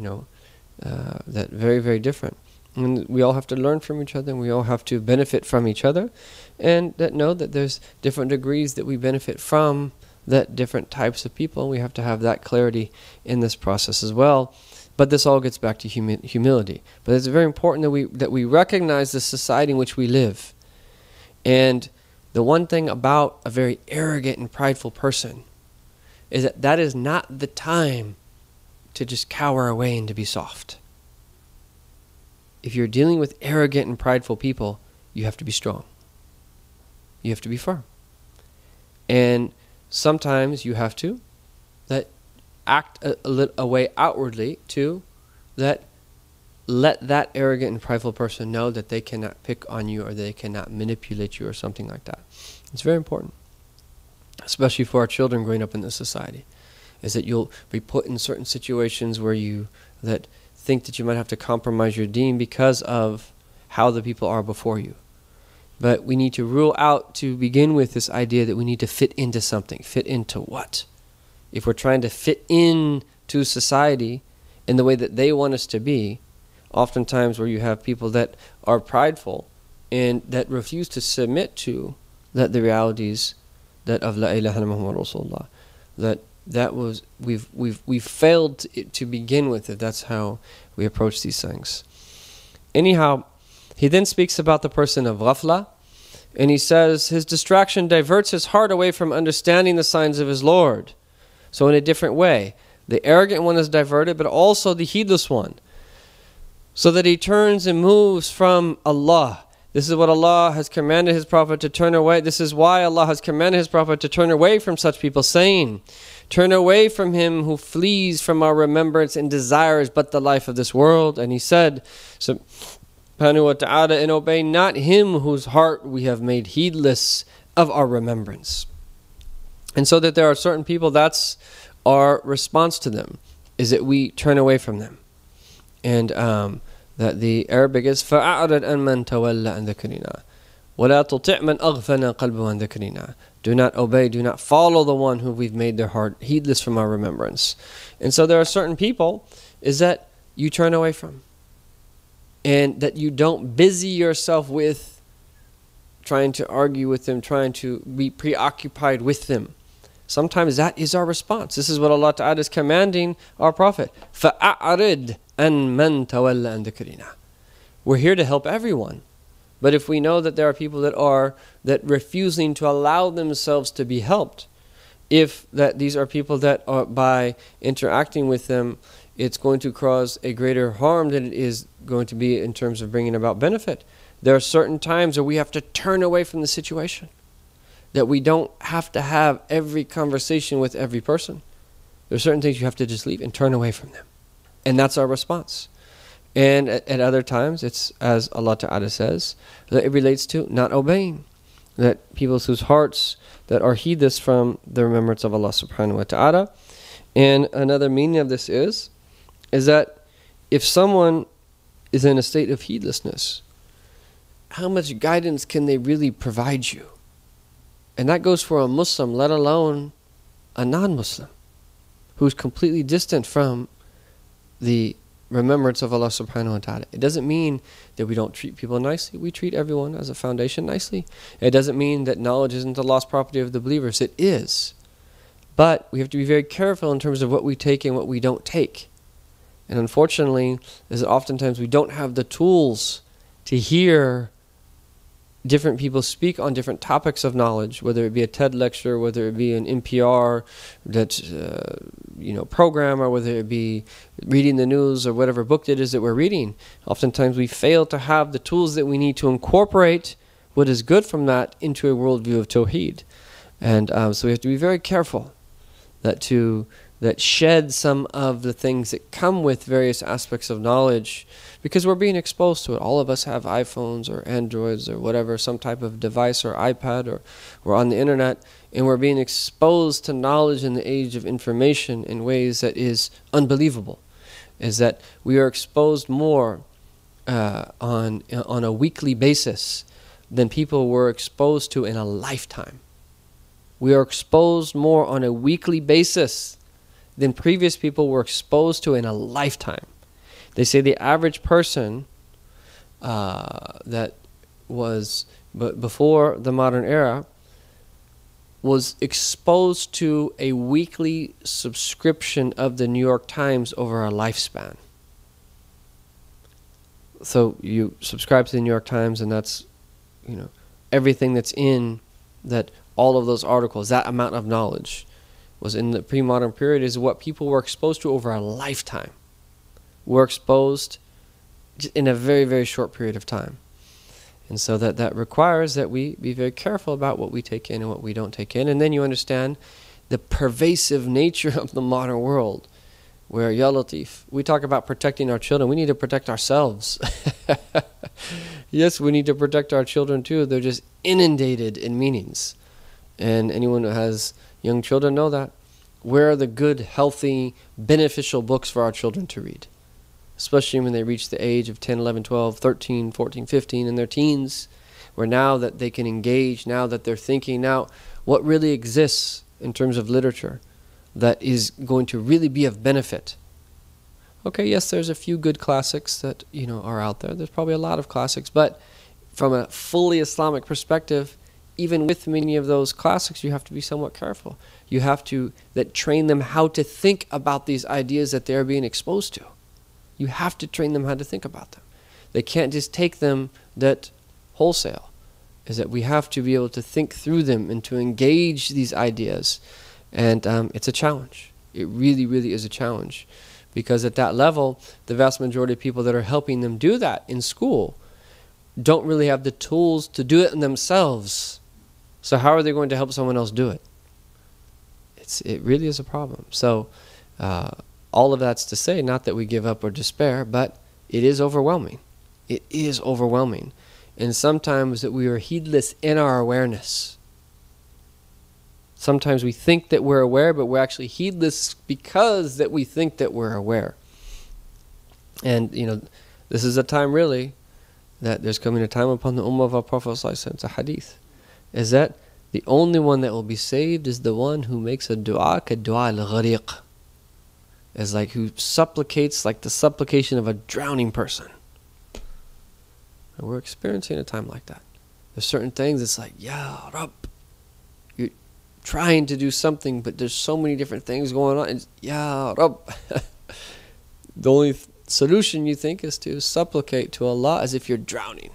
very, very different. And we all have to learn from each other, and we all have to benefit from each other, and that know that there's different degrees that we benefit from that different types of people, and we have to have that clarity in this process as well. But this all gets back to humility. But it's very important that we recognize the society in which we live. And the one thing about a very arrogant and prideful person is that is not the time to just cower away and to be soft. If you're dealing with arrogant and prideful people, you have to be strong. You have to be firm. And sometimes you have to act a way outwardly to let that arrogant and prideful person know that they cannot pick on you or they cannot manipulate you or something like that. It's very important, especially for our children growing up in this society, is that you'll be put in certain situations where you think that you might have to compromise your deen because of how the people are before you. But we need to rule out, to begin with, this idea that we need to fit into something. Fit into what? If we're trying to fit into society in the way that they want us to be, oftentimes where you have people that are prideful and that refuse to submit to the realities that of La ilaha illallah Muhammad Rasulullah, we've failed to begin with it. That's how we approach these things. Anyhow, he then speaks about the person of ghafla, and he says his distraction diverts his heart away from understanding the signs of his Lord. So in a different way, the arrogant one is diverted, but also the heedless one, so that he turns and moves from Allah. This is what Allah has commanded His Prophet to turn away. This is why Allah has commanded His Prophet to turn away from such people, saying, "Turn away from him who flees from our remembrance and desires but the life of this world." And He said, subhanahu wa ta'ala, "And obey not him whose heart we have made heedless of our remembrance." And so that there are certain people, that's our response to them, is that we turn away from them. And that the Arabic is فَأَعْرِضْ عَنْ مَنْ تَوَلَّ عَنْ ذِكْرِنَا وَلَا تُطِعْ مَنْ أَغْفَلْنَا قَلْبَهُ عَنْ ذِكْرِنَا. Do not obey, do not follow the one who we've made their heart heedless from our remembrance. And so there are certain people is that you turn away from, and that you don't busy yourself with trying to argue with them, trying to be preoccupied with them. Sometimes that is our response. This is what Allah Ta'ala is commanding our Prophet. فَأَعْرِضْ عَنْ مَنْ تَوَلَّ عَنْ ذِكْرِنَا. We're here to help everyone. But if we know that there are people that refusing to allow themselves to be helped, if that these are people that are, by interacting with them, it's going to cause a greater harm than it is going to be in terms of bringing about benefit. There are certain times where we have to turn away from the situation. That we don't have to have every conversation with every person. There are certain things you have to just leave and turn away from them. And that's our response. And at other times, it's as Allah Ta'ala says, that it relates to not obeying. That people whose hearts that are heedless from the remembrance of Allah Subhanahu wa Ta'ala. And another meaning of this is that if someone is in a state of heedlessness, how much guidance can they really provide you? And that goes for a Muslim, let alone a non-Muslim, who's completely distant from the remembrance of Allah subhanahu wa ta'ala. It doesn't mean that we don't treat people nicely. We treat everyone as a foundation nicely. It doesn't mean that knowledge isn't the lost property of the believers. It is. But we have to be very careful in terms of what we take and what we don't take. And unfortunately, is that oftentimes we don't have the tools to hear different people speak on different topics of knowledge, whether it be a TED lecture, whether it be an NPR program, or whether it be reading the news or whatever book it is that we're reading. Oftentimes we fail to have the tools that we need to incorporate what is good from that into a worldview of Tawheed. And so we have to be very careful that shed some of the things that come with various aspects of knowledge, because we're being exposed to it. All of us have iPhones or Androids or whatever, some type of device or iPad, or we're on the internet, and we're being exposed to knowledge in the age of information in ways that is unbelievable. Is that we are exposed more on a weekly basis than people were exposed to in a lifetime. We are exposed more on a weekly basis than previous people were exposed to in a lifetime. They say the average person that was before the modern era was exposed to a weekly subscription of the New York Times over a lifespan. So you subscribe to the New York Times, and that's, everything that's in that, all of those articles, that amount of knowledge was in the pre-modern period, is what people were exposed to over a lifetime. Were exposed in a very, very short period of time. And so that requires that we be very careful about what we take in and what we don't take in. And then you understand the pervasive nature of the modern world, where, Ya Latif, we talk about protecting our children. We need to protect ourselves. Yes, we need to protect our children too. They're just inundated in meanings. And anyone who has young children know that. Where are the good, healthy, beneficial books for our children to read? Especially when they reach the age of 10, 11, 12, 13, 14, 15, in their teens, where now that they can engage, now that they're thinking, now what really exists in terms of literature that is going to really be of benefit. Okay, yes, there's a few good classics that are out there. There's probably a lot of classics, but from a fully Islamic perspective, even with many of those classics, you have to be somewhat careful. You have to train them how to think about these ideas that they're being exposed to. You have to train them how to think about them. They can't just take them that wholesale. Is that we have to be able to think through them and to engage these ideas. And it's a challenge. It really, really is a challenge. Because at that level, the vast majority of people that are helping them do that in school don't really have the tools to do it in themselves. So how are they going to help someone else do it? It really is a problem. So all of that's to say, not that we give up or despair, but it is overwhelming. It is overwhelming. And sometimes that we are heedless in our awareness. Sometimes we think that we're aware, but we're actually heedless because that we think that we're aware. And, this is a time really that there's coming a time upon the Ummah of our Prophet ﷺ, it's a hadith, is that the only one that will be saved is the one who makes a dua, ka-dua al-ghariq. Is like who supplicates like the supplication of a drowning person. And we're experiencing a time like that. There's certain things, it's like, Ya Rabb, you're trying to do something, but there's so many different things going on. It's, Ya Rabb. The only solution you think is to supplicate to Allah as if you're drowning.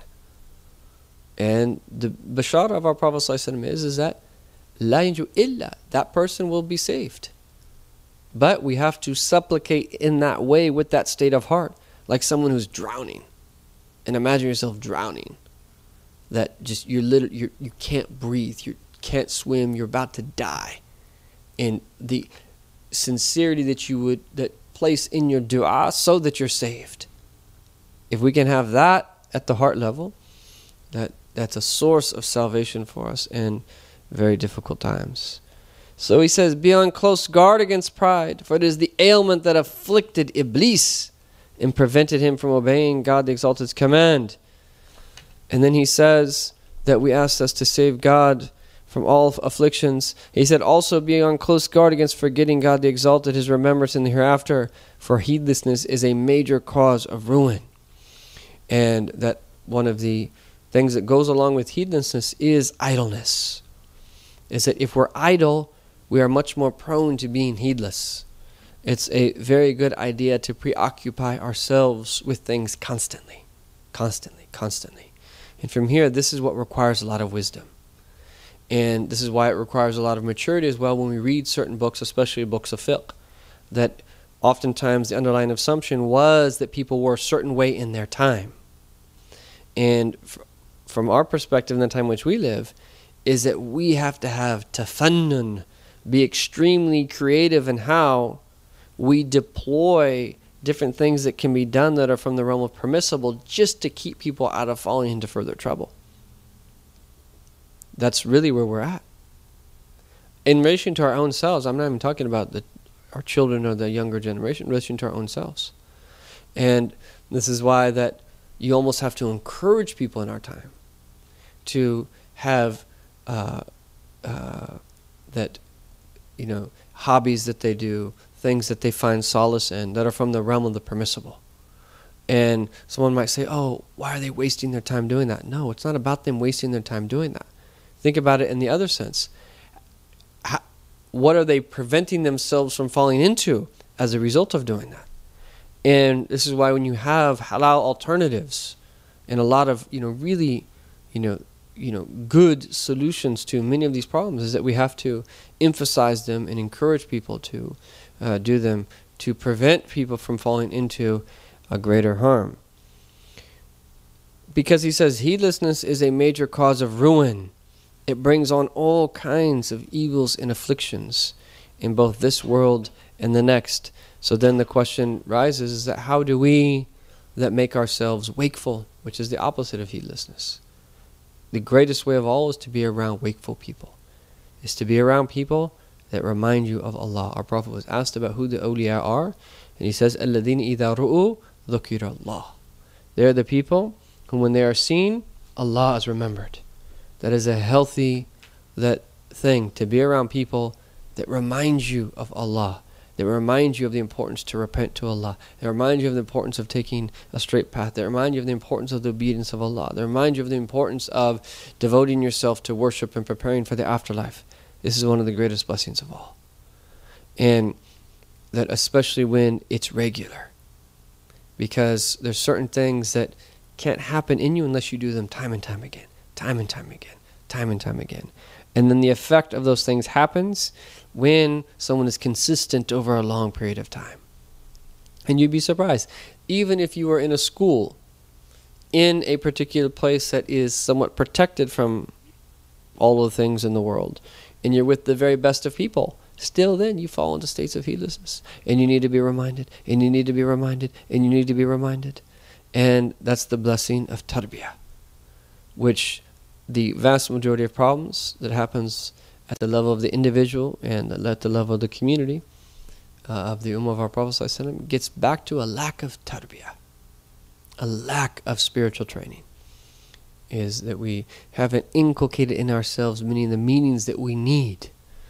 And the bashara of our Prophet ﷺ is that La yanju illa, that person will be saved. But we have to supplicate in that way with that state of heart, like someone who's drowning. And imagine yourself drowning. That just you can't breathe, you can't swim, you're about to die. And the sincerity that place in your dua so that you're saved. If we can have that at the heart level, that's a source of salvation for us in very difficult times. So he says, be on close guard against pride, for it is the ailment that afflicted Iblis and prevented him from obeying God the Exalted's command. And then he says that we asked us to save God from all afflictions. He said, also be on close guard against forgetting God the Exalted, his remembrance in the hereafter, for heedlessness is a major cause of ruin. And that one of the things that goes along with heedlessness is idleness. Is that if we're idle, we are much more prone to being heedless. It's a very good idea to preoccupy ourselves with things constantly. And from here, this is what requires a lot of wisdom. And this is why it requires a lot of maturity as well when we read certain books, especially books of fiqh, that oftentimes the underlying assumption was that people were a certain way in their time. And from our perspective in the time in which we live, is that we have to have tafannun, be extremely creative in how we deploy different things that can be done that are from the realm of permissible just to keep people out of falling into further trouble. That's really where we're at. In relation to our own selves, I'm not even talking about our children or the younger generation, in relation to our own selves. And this is why that you almost have to encourage people in our time to have hobbies that they do, things that they find solace in that are from the realm of the permissible. And someone might say, oh, why are they wasting their time doing that? No, it's not about them wasting their time doing that. Think about it in the other sense. What are they preventing themselves from falling into as a result of doing that? And this is why when you have halal alternatives and a lot of really good solutions to many of these problems, is that we have to emphasize them and encourage people to do them to prevent people from falling into a greater harm. Because he says heedlessness is a major cause of ruin. It brings on all kinds of evils and afflictions in both this world and the next. So then the question rises, is that how do we that make ourselves wakeful, which is the opposite of heedlessness? The greatest way of all is to be around wakeful people. Is to be around people that remind you of Allah. Our Prophet was asked about who the awliya are, and he says, الَّذِينَ إِذَا رُؤُوا ذُكِرَ اللَّهِ. They're the people who when they are seen, Allah is remembered. That is a healthy thing, to be around people that remind you of Allah, that remind you of the importance to repent to Allah, that remind you of the importance of taking a straight path, that remind you of the importance of the obedience of Allah, that remind you of the importance of devoting yourself to worship and preparing for the afterlife. This is one of the greatest blessings of all. And that especially when it's regular. Because there's certain things that can't happen in you unless you do them time and time again. Time and time again. And then the effect of those things happens when someone is consistent over a long period of time. And you'd be surprised. Even if you are in a school, in a particular place that is somewhat protected from all of the things in the world, and you're with the very best of people, still then you fall into states of heedlessness. And you need to be reminded, and you need to be reminded, and you need to be reminded. And that's the blessing of tarbiyah, which the vast majority of problems that happens at the level of the individual and at the level of the community of the Ummah of our Prophet ﷺ gets back to a lack of tarbiyah, a lack of spiritual training. Is that we haven't inculcated in ourselves many of the meanings that we need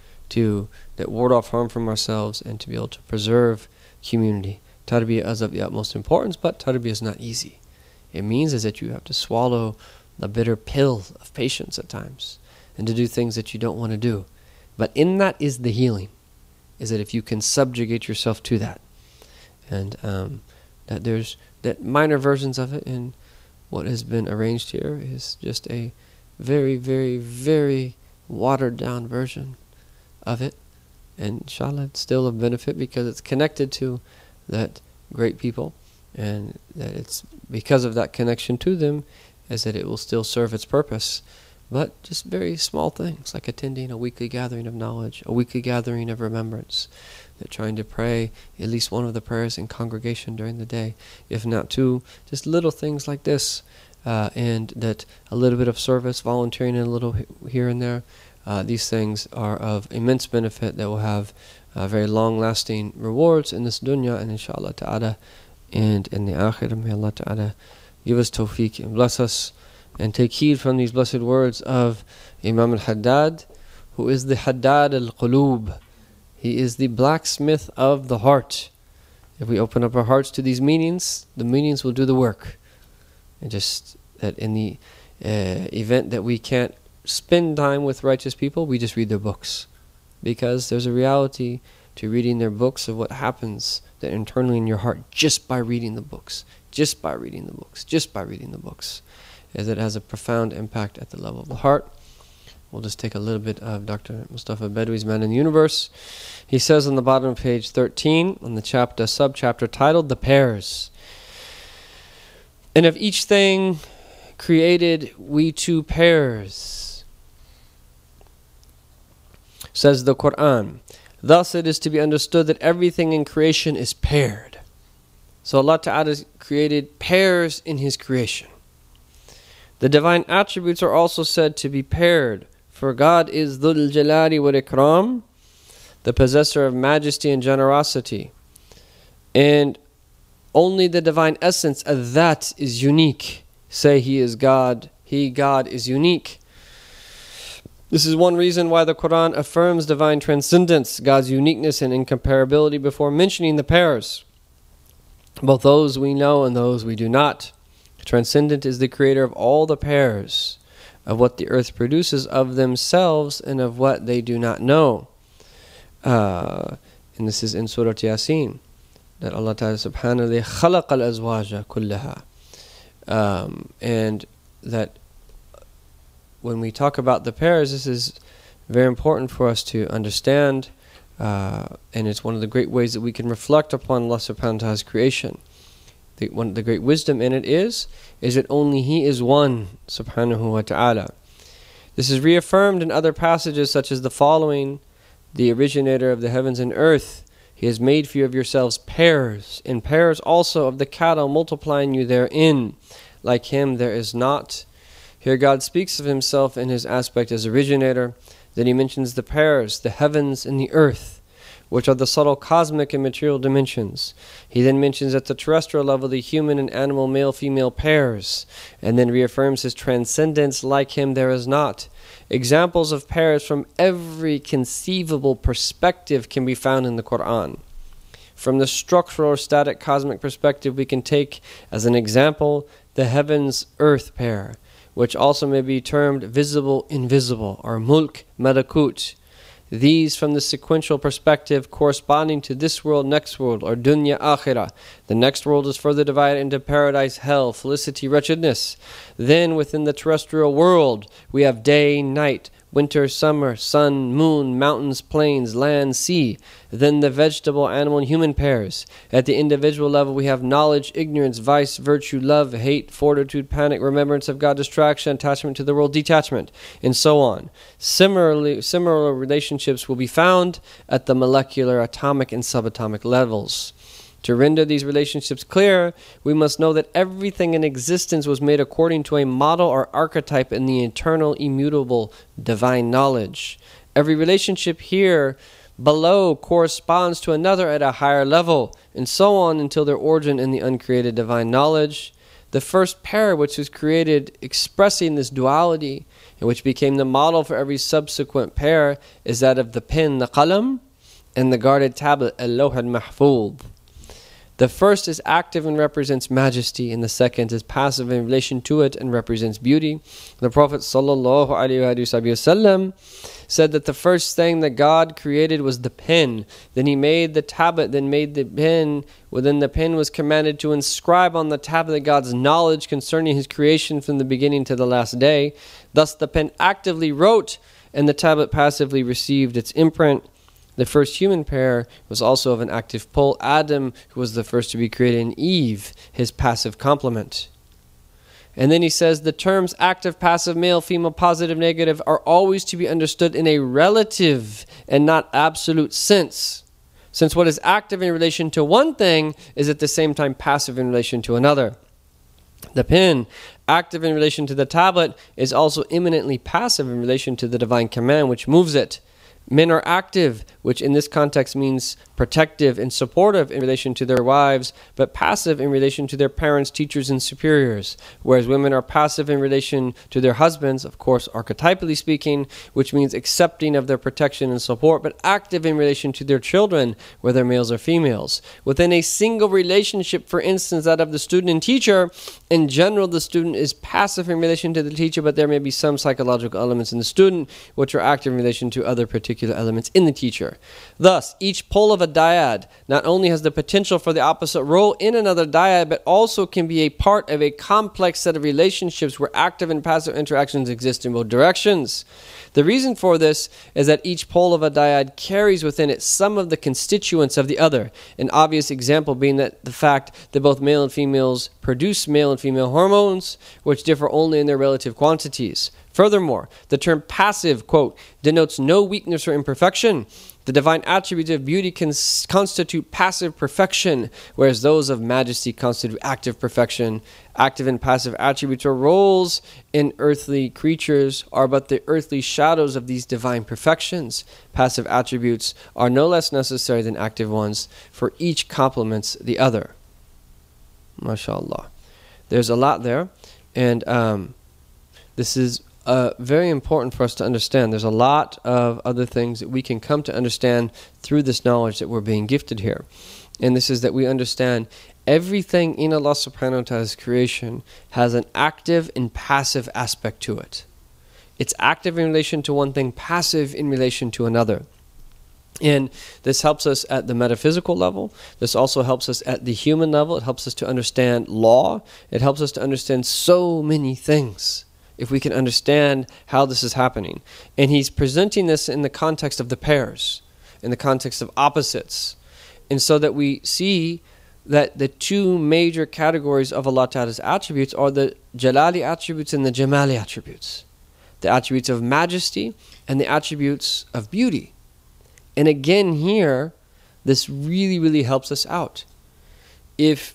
that ward off harm from ourselves and to be able to preserve community. Tarbiyah is of the utmost importance, but tarbiyah is not easy. It means is that you have to swallow the bitter pill of patience at times and to do things that you don't want to do. But in that is the healing, is that if you can subjugate yourself to that. And that there's that minor versions of it, and what has been arranged here is just a very, very, very watered down version of it. And inshallah it's still a benefit because it's connected to that great people, and that it's because of that connection to them is that it will still serve its purpose. But just very small things like attending a weekly gathering of knowledge, a weekly gathering of remembrance, that trying to pray at least one of the prayers in congregation during the day, if not two, just little things like this, and that a little bit of service, volunteering a little here and there, these things are of immense benefit that will have very long-lasting rewards in this dunya and inshallah ta'ala and in the akhirah. May Allah ta'ala give us tawfiq and bless us and take heed from these blessed words of Imam al-Haddad, who is the Haddad al-Qulub. He is the blacksmith of the heart. If we open up our hearts to these meanings, the meanings will do the work. And just that in the event that we can't spend time with righteous people, we just read their books. Because there's a reality to reading their books of what happens that internally in your heart just by reading the books. Just by reading the books. Just by reading the books. As it has a profound impact at the level of the heart. We'll just take a little bit of Dr. Mustafa Bedwi's Man in the Universe. He says on the bottom of page 13, on the subchapter titled The Pairs. And of each thing created we 2 pairs. Says the Quran. Thus it is to be understood that everything in creation is paired. So Allah Ta'ala created pairs in His creation. The divine attributes are also said to be paired. For God is Dhul Jalali wal Ikram, the possessor of majesty and generosity. And only the divine essence of that is unique. Say He is God, God is unique. This is one reason why the Quran affirms divine transcendence, God's uniqueness and incomparability before mentioning the pairs, both those we know and those we do not. Transcendent is the creator of all the pairs, of what the earth produces of themselves and of what they do not know. And this is in Surah Yasin, that Allah Ta'ala subhanahu khalaqa al-azwaja kullaha. And that when we talk about the pairs, this is very important for us to understand, and it's one of the great ways that we can reflect upon Allah subhanahu wa ta'ala's creation. One of the great wisdom in it is that only He is one, subhanahu wa ta'ala. This is reaffirmed in other passages such as the following: the originator of the heavens and earth, He has made for you of yourselves pairs, and pairs also of the cattle, multiplying you therein. Like Him there is not. Here God speaks of Himself in His aspect as originator. Then He mentions the pairs, the heavens and the earth, which are the subtle cosmic and material dimensions. He then mentions at the terrestrial level the human and animal male-female pairs, and then reaffirms His transcendence. Like Him there is not. Examples of pairs from every conceivable perspective can be found in the Quran. From the structural or static cosmic perspective, we can take as an example the heavens-earth pair, which also may be termed visible-invisible, or mulk-malakut. These from the sequential perspective corresponding to this world, next world, or dunya akhirah. The next world is further divided into paradise, hell, felicity, wretchedness. Then within the terrestrial world, we have day, night, winter, summer, sun, moon, mountains, plains, land, sea. Then the vegetable, animal, and human pairs. At the individual level, we have knowledge, ignorance, vice, virtue, love, hate, fortitude, panic, remembrance of God, distraction, attachment to the world, detachment, and so on. Similar relationships will be found at the molecular, atomic, and subatomic levels. To render these relationships clear, we must know that everything in existence was made according to a model or archetype in the eternal, immutable, divine knowledge. Every relationship here below corresponds to another at a higher level, and so on until their origin in the uncreated divine knowledge. The first pair which was created expressing this duality, and which became the model for every subsequent pair, is that of the pen, the qalam, and the guarded tablet, al-lawh al-mahfuz. The first is active and represents majesty, and the second is passive in relation to it and represents beauty. The Prophet ﷺ said that the first thing that God created was the pen. Then He made the tablet, then made the pen. Within the pen was commanded to inscribe on the tablet God's knowledge concerning His creation from the beginning to the last day. Thus the pen actively wrote, and the tablet passively received its imprint. The first human pair was also of an active pole, Adam, who was the first to be created, and Eve, his passive complement. And then he says, the terms active, passive, male, female, positive, negative are always to be understood in a relative and not absolute sense, since what is active in relation to one thing is at the same time passive in relation to another. The pen Active in relation to the tablet is also imminently passive in relation to the divine command which moves it. Men are active, which in this context means protective and supportive in relation to their wives, but passive in relation to their parents, teachers, and superiors. Whereas women are passive in relation to their husbands, of course, archetypally speaking, which means accepting of their protection and support, but active in relation to their children, whether males or females. Within a single relationship, for instance, that of the student and teacher, in general, the student is passive in relation to the teacher, but there may be some psychological elements in the student which are active in relation to other particular elements in the teacher. Thus, each pole of a dyad not only has the potential for the opposite role in another dyad, but also can be a part of a complex set of relationships where active and passive interactions exist in both directions. The reason for this is that each pole of a dyad carries within it some of the constituents of the other. An obvious example being that the fact that both male and females produce male and female hormones, which differ only in their relative quantities. Furthermore, the term passive, quote, denotes no weakness or imperfection. The divine attributes of beauty can constitute passive perfection, whereas those of majesty constitute active perfection. Active and passive attributes or roles in earthly creatures are but the earthly shadows of these divine perfections. Passive attributes are no less necessary than active ones, for each complements the other. MashaAllah. There's a lot there, and this is very important for us to understand. There's a lot of other things that we can come to understand through this knowledge that we're being gifted here. And this is that we understand everything in Allah subhanahu wa ta'ala's creation has an active and passive aspect to it. It's active in relation to one thing, passive in relation to another. And this helps us at the metaphysical level. This also helps us at the human level. It helps us to understand law. It helps us to understand so many things, if we can understand how this is happening. And he's presenting this in the context of the pairs, in the context of opposites. And so that we see that the two major categories of Allah Ta'ala's attributes are the Jalali attributes and the Jamali attributes. The attributes of majesty and the attributes of beauty. And again here, this really, really helps us out. If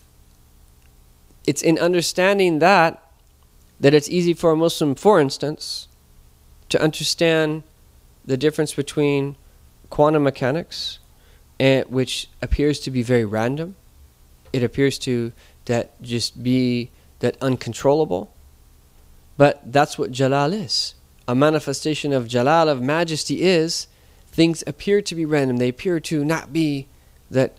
it's in understanding that it's easy for a Muslim, for instance, to understand the difference between quantum mechanics, which appears to be very random. It appears to that just be that uncontrollable. But that's what Jalal is. A manifestation of Jalal, of majesty, is things appear to be random. They appear to not be that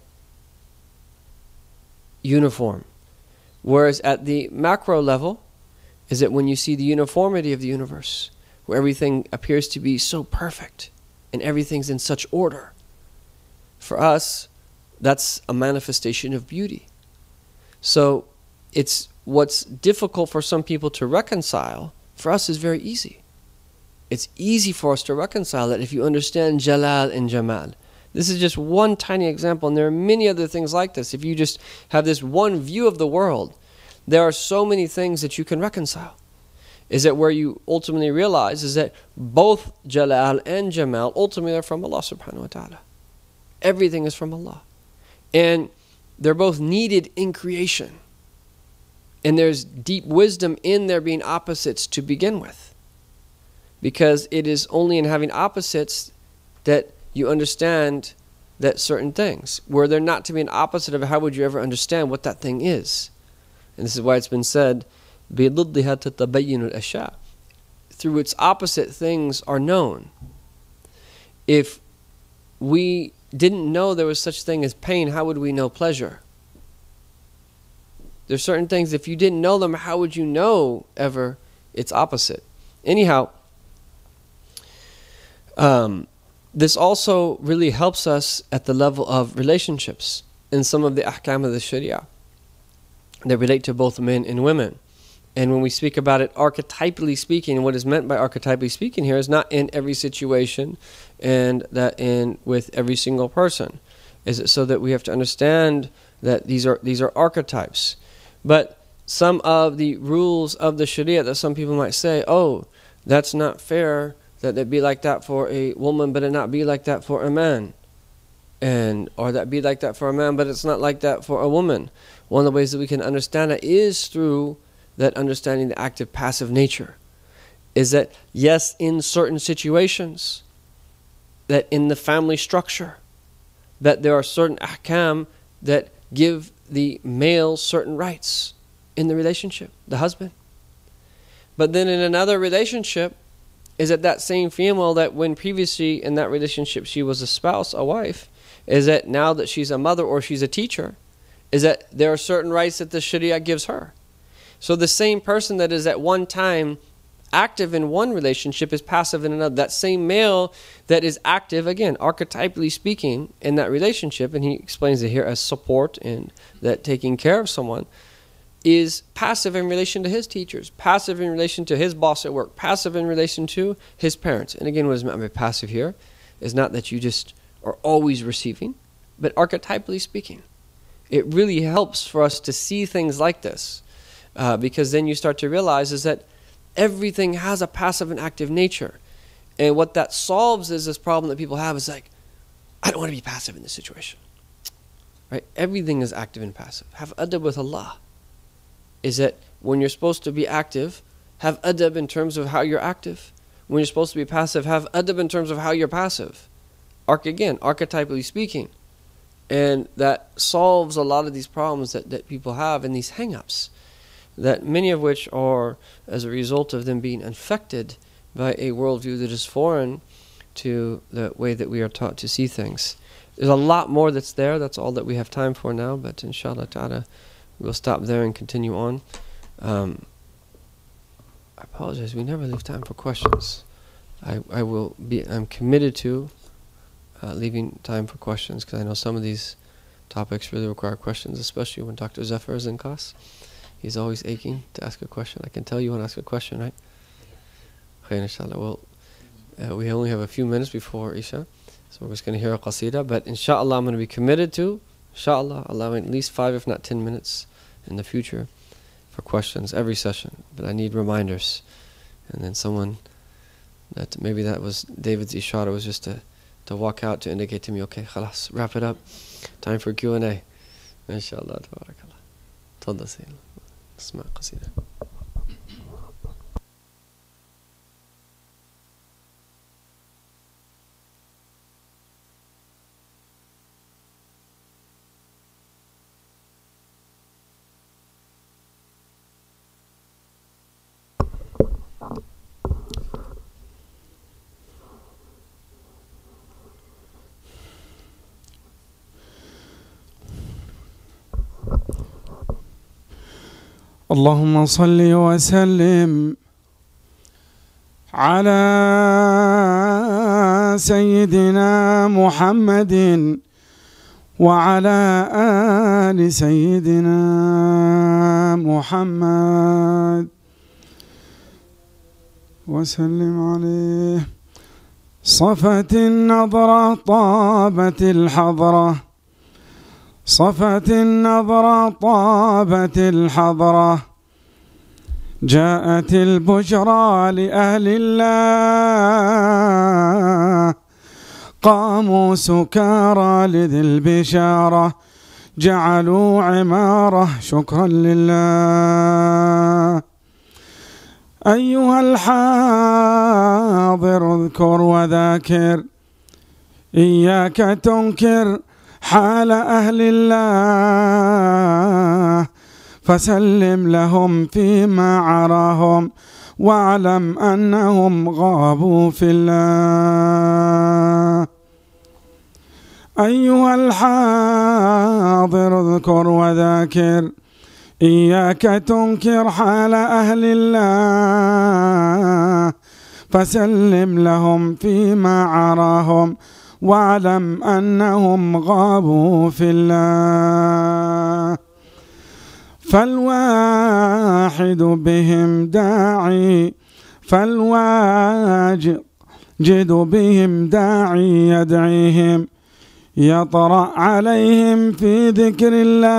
uniform. Whereas at the macro level, is that when you see the uniformity of the universe, where everything appears to be so perfect and everything's in such order. For us, that's a manifestation of beauty. So it's what's difficult for some people to reconcile, for us is very easy. It's easy for us to reconcile that if you understand Jalal and Jamal. This is just one tiny example, and there are many other things like this. If you just have this one view of the world, there are so many things that you can reconcile. Is that where you ultimately realize is that both Jalal and Jamal ultimately are from Allah subhanahu wa ta'ala. Everything is from Allah. And they're both needed in creation. And there's deep wisdom in there being opposites to begin with. Because it is only in having opposites that you understand that certain things. Were there not to be an opposite of it, how would you ever understand what that thing is? And this is why it's been said, بِضِدِّهَا تَتَبَيِّنُ الْأَشْيَاءُ. Through its opposite, things are known. If we didn't know there was such thing as pain, how would we know pleasure? There's certain things, if you didn't know them, how would you know ever its opposite? Anyhow, this also really helps us at the level of relationships in some of the ahkam of the Sharia that relate to both men and women. And when we speak about it archetypally speaking, what is meant by archetypally speaking here is not in every situation and that in with every single person. Is it so that we have to understand that these are archetypes. But some of the rules of the Sharia that some people might say, oh, that's not fair that it be like that for a woman, but it not be like that for a man. Or that be like that for a man, but it's not like that for a woman. One of the ways that we can understand it is through that understanding the active passive nature is that, yes, in certain situations, that in the family structure, that there are certain ahkam that give the male certain rights in the relationship, the husband. But then in another relationship, is that same female that when previously in that relationship she was a spouse, a wife, is that now that she's a mother or she's a teacher, is that there are certain rights that the Sharia gives her. So the same person that is at one time active in one relationship is passive in another. That same male that is active, again, archetypally speaking, in that relationship, and he explains it here as support and that taking care of someone, is passive in relation to his teachers, passive in relation to his boss at work, passive in relation to his parents. And again, what is meant by passive here is not that you just are always receiving, but archetypally speaking. It really helps for us to see things like this, because then you start to realize is that everything has a passive and active nature. And what that solves is this problem that people have is like, I don't want to be passive in this situation. Right? Everything is active and passive. Have adab with Allah. Is that when you're supposed to be active, have adab in terms of how you're active. When you're supposed to be passive, have adab in terms of how you're passive. Again, archetypally speaking. And that solves a lot of these problems that people have and these hang-ups, that many of which are as a result of them being infected by a worldview that is foreign to the way that we are taught to see things. There's a lot more that's there. That's all that we have time for now, but inshallah ta'ala we'll stop there and continue on. I apologize, we never leave time for questions. I'm committed to leaving time for questions, because I know some of these topics really require questions, especially when Dr. Zafar is in class. He's always aching to ask a question. I can tell you want to ask a question, right? Okay, inshallah. Well, we only have a few minutes before Isha, so we're just going to hear a qasida. But inshallah, I'm going to be committed to, inshallah, allowing at least 5, if not 10 minutes in the future for questions every session. But I need reminders. And then someone, that maybe that was David's ishara, was just to walk out to indicate to me, okay, khalas, wrap it up. Time for Q&A. Inshallah, tabarakallah. Tafadhal Sayyidina. اسمع قصيدة. اللهم صل وسلم على سيدنا محمد وعلى آل سيدنا محمد وسلم عليه. صفت النظرة طابت الحضرة، صفت النظرة طابت الحضرة، جاءت البشرى لأهل الله، قاموا سكارى لذي البشارة، جعلوا عمارة شكرا لله. أيها الحاضر اذكر وذاكر، إياك تنكر حال أهل الله، فسلم لهم فيما عراهم، واعلم أنهم غابوا في الله. أيها الحاضر اذكر وذاكر، إياك تنكر حال أهل الله، فسلم لهم فيما عراهم، واعلم أنهم غابوا في الله. فالواحد بهم داعي، فالواجد بهم داعي يدعيهم، يطرأ عليهم في ذكر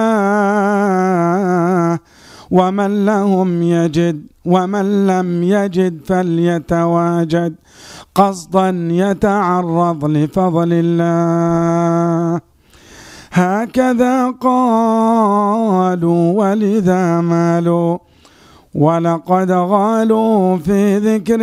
الله، ومن لهم يجد ومن لم يجد فليتواجد، قصدا يتعرض لفضل الله. هكذا قالوا ولذا مالوا، ولقد غالوا في ذكر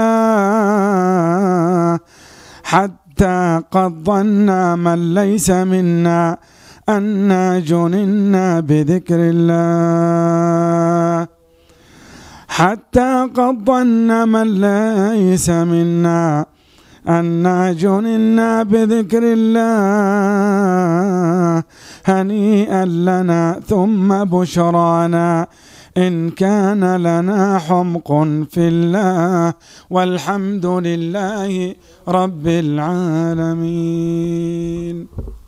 الله حتى قد ظن من ليس منا أنا جننا بذكر الله، حتى قد ظن من ليس منا أنا جننا بذكر الله. هنيئا لنا ثم بشرانا إن كان لنا حمق في الله، والحمد لله رب العالمين.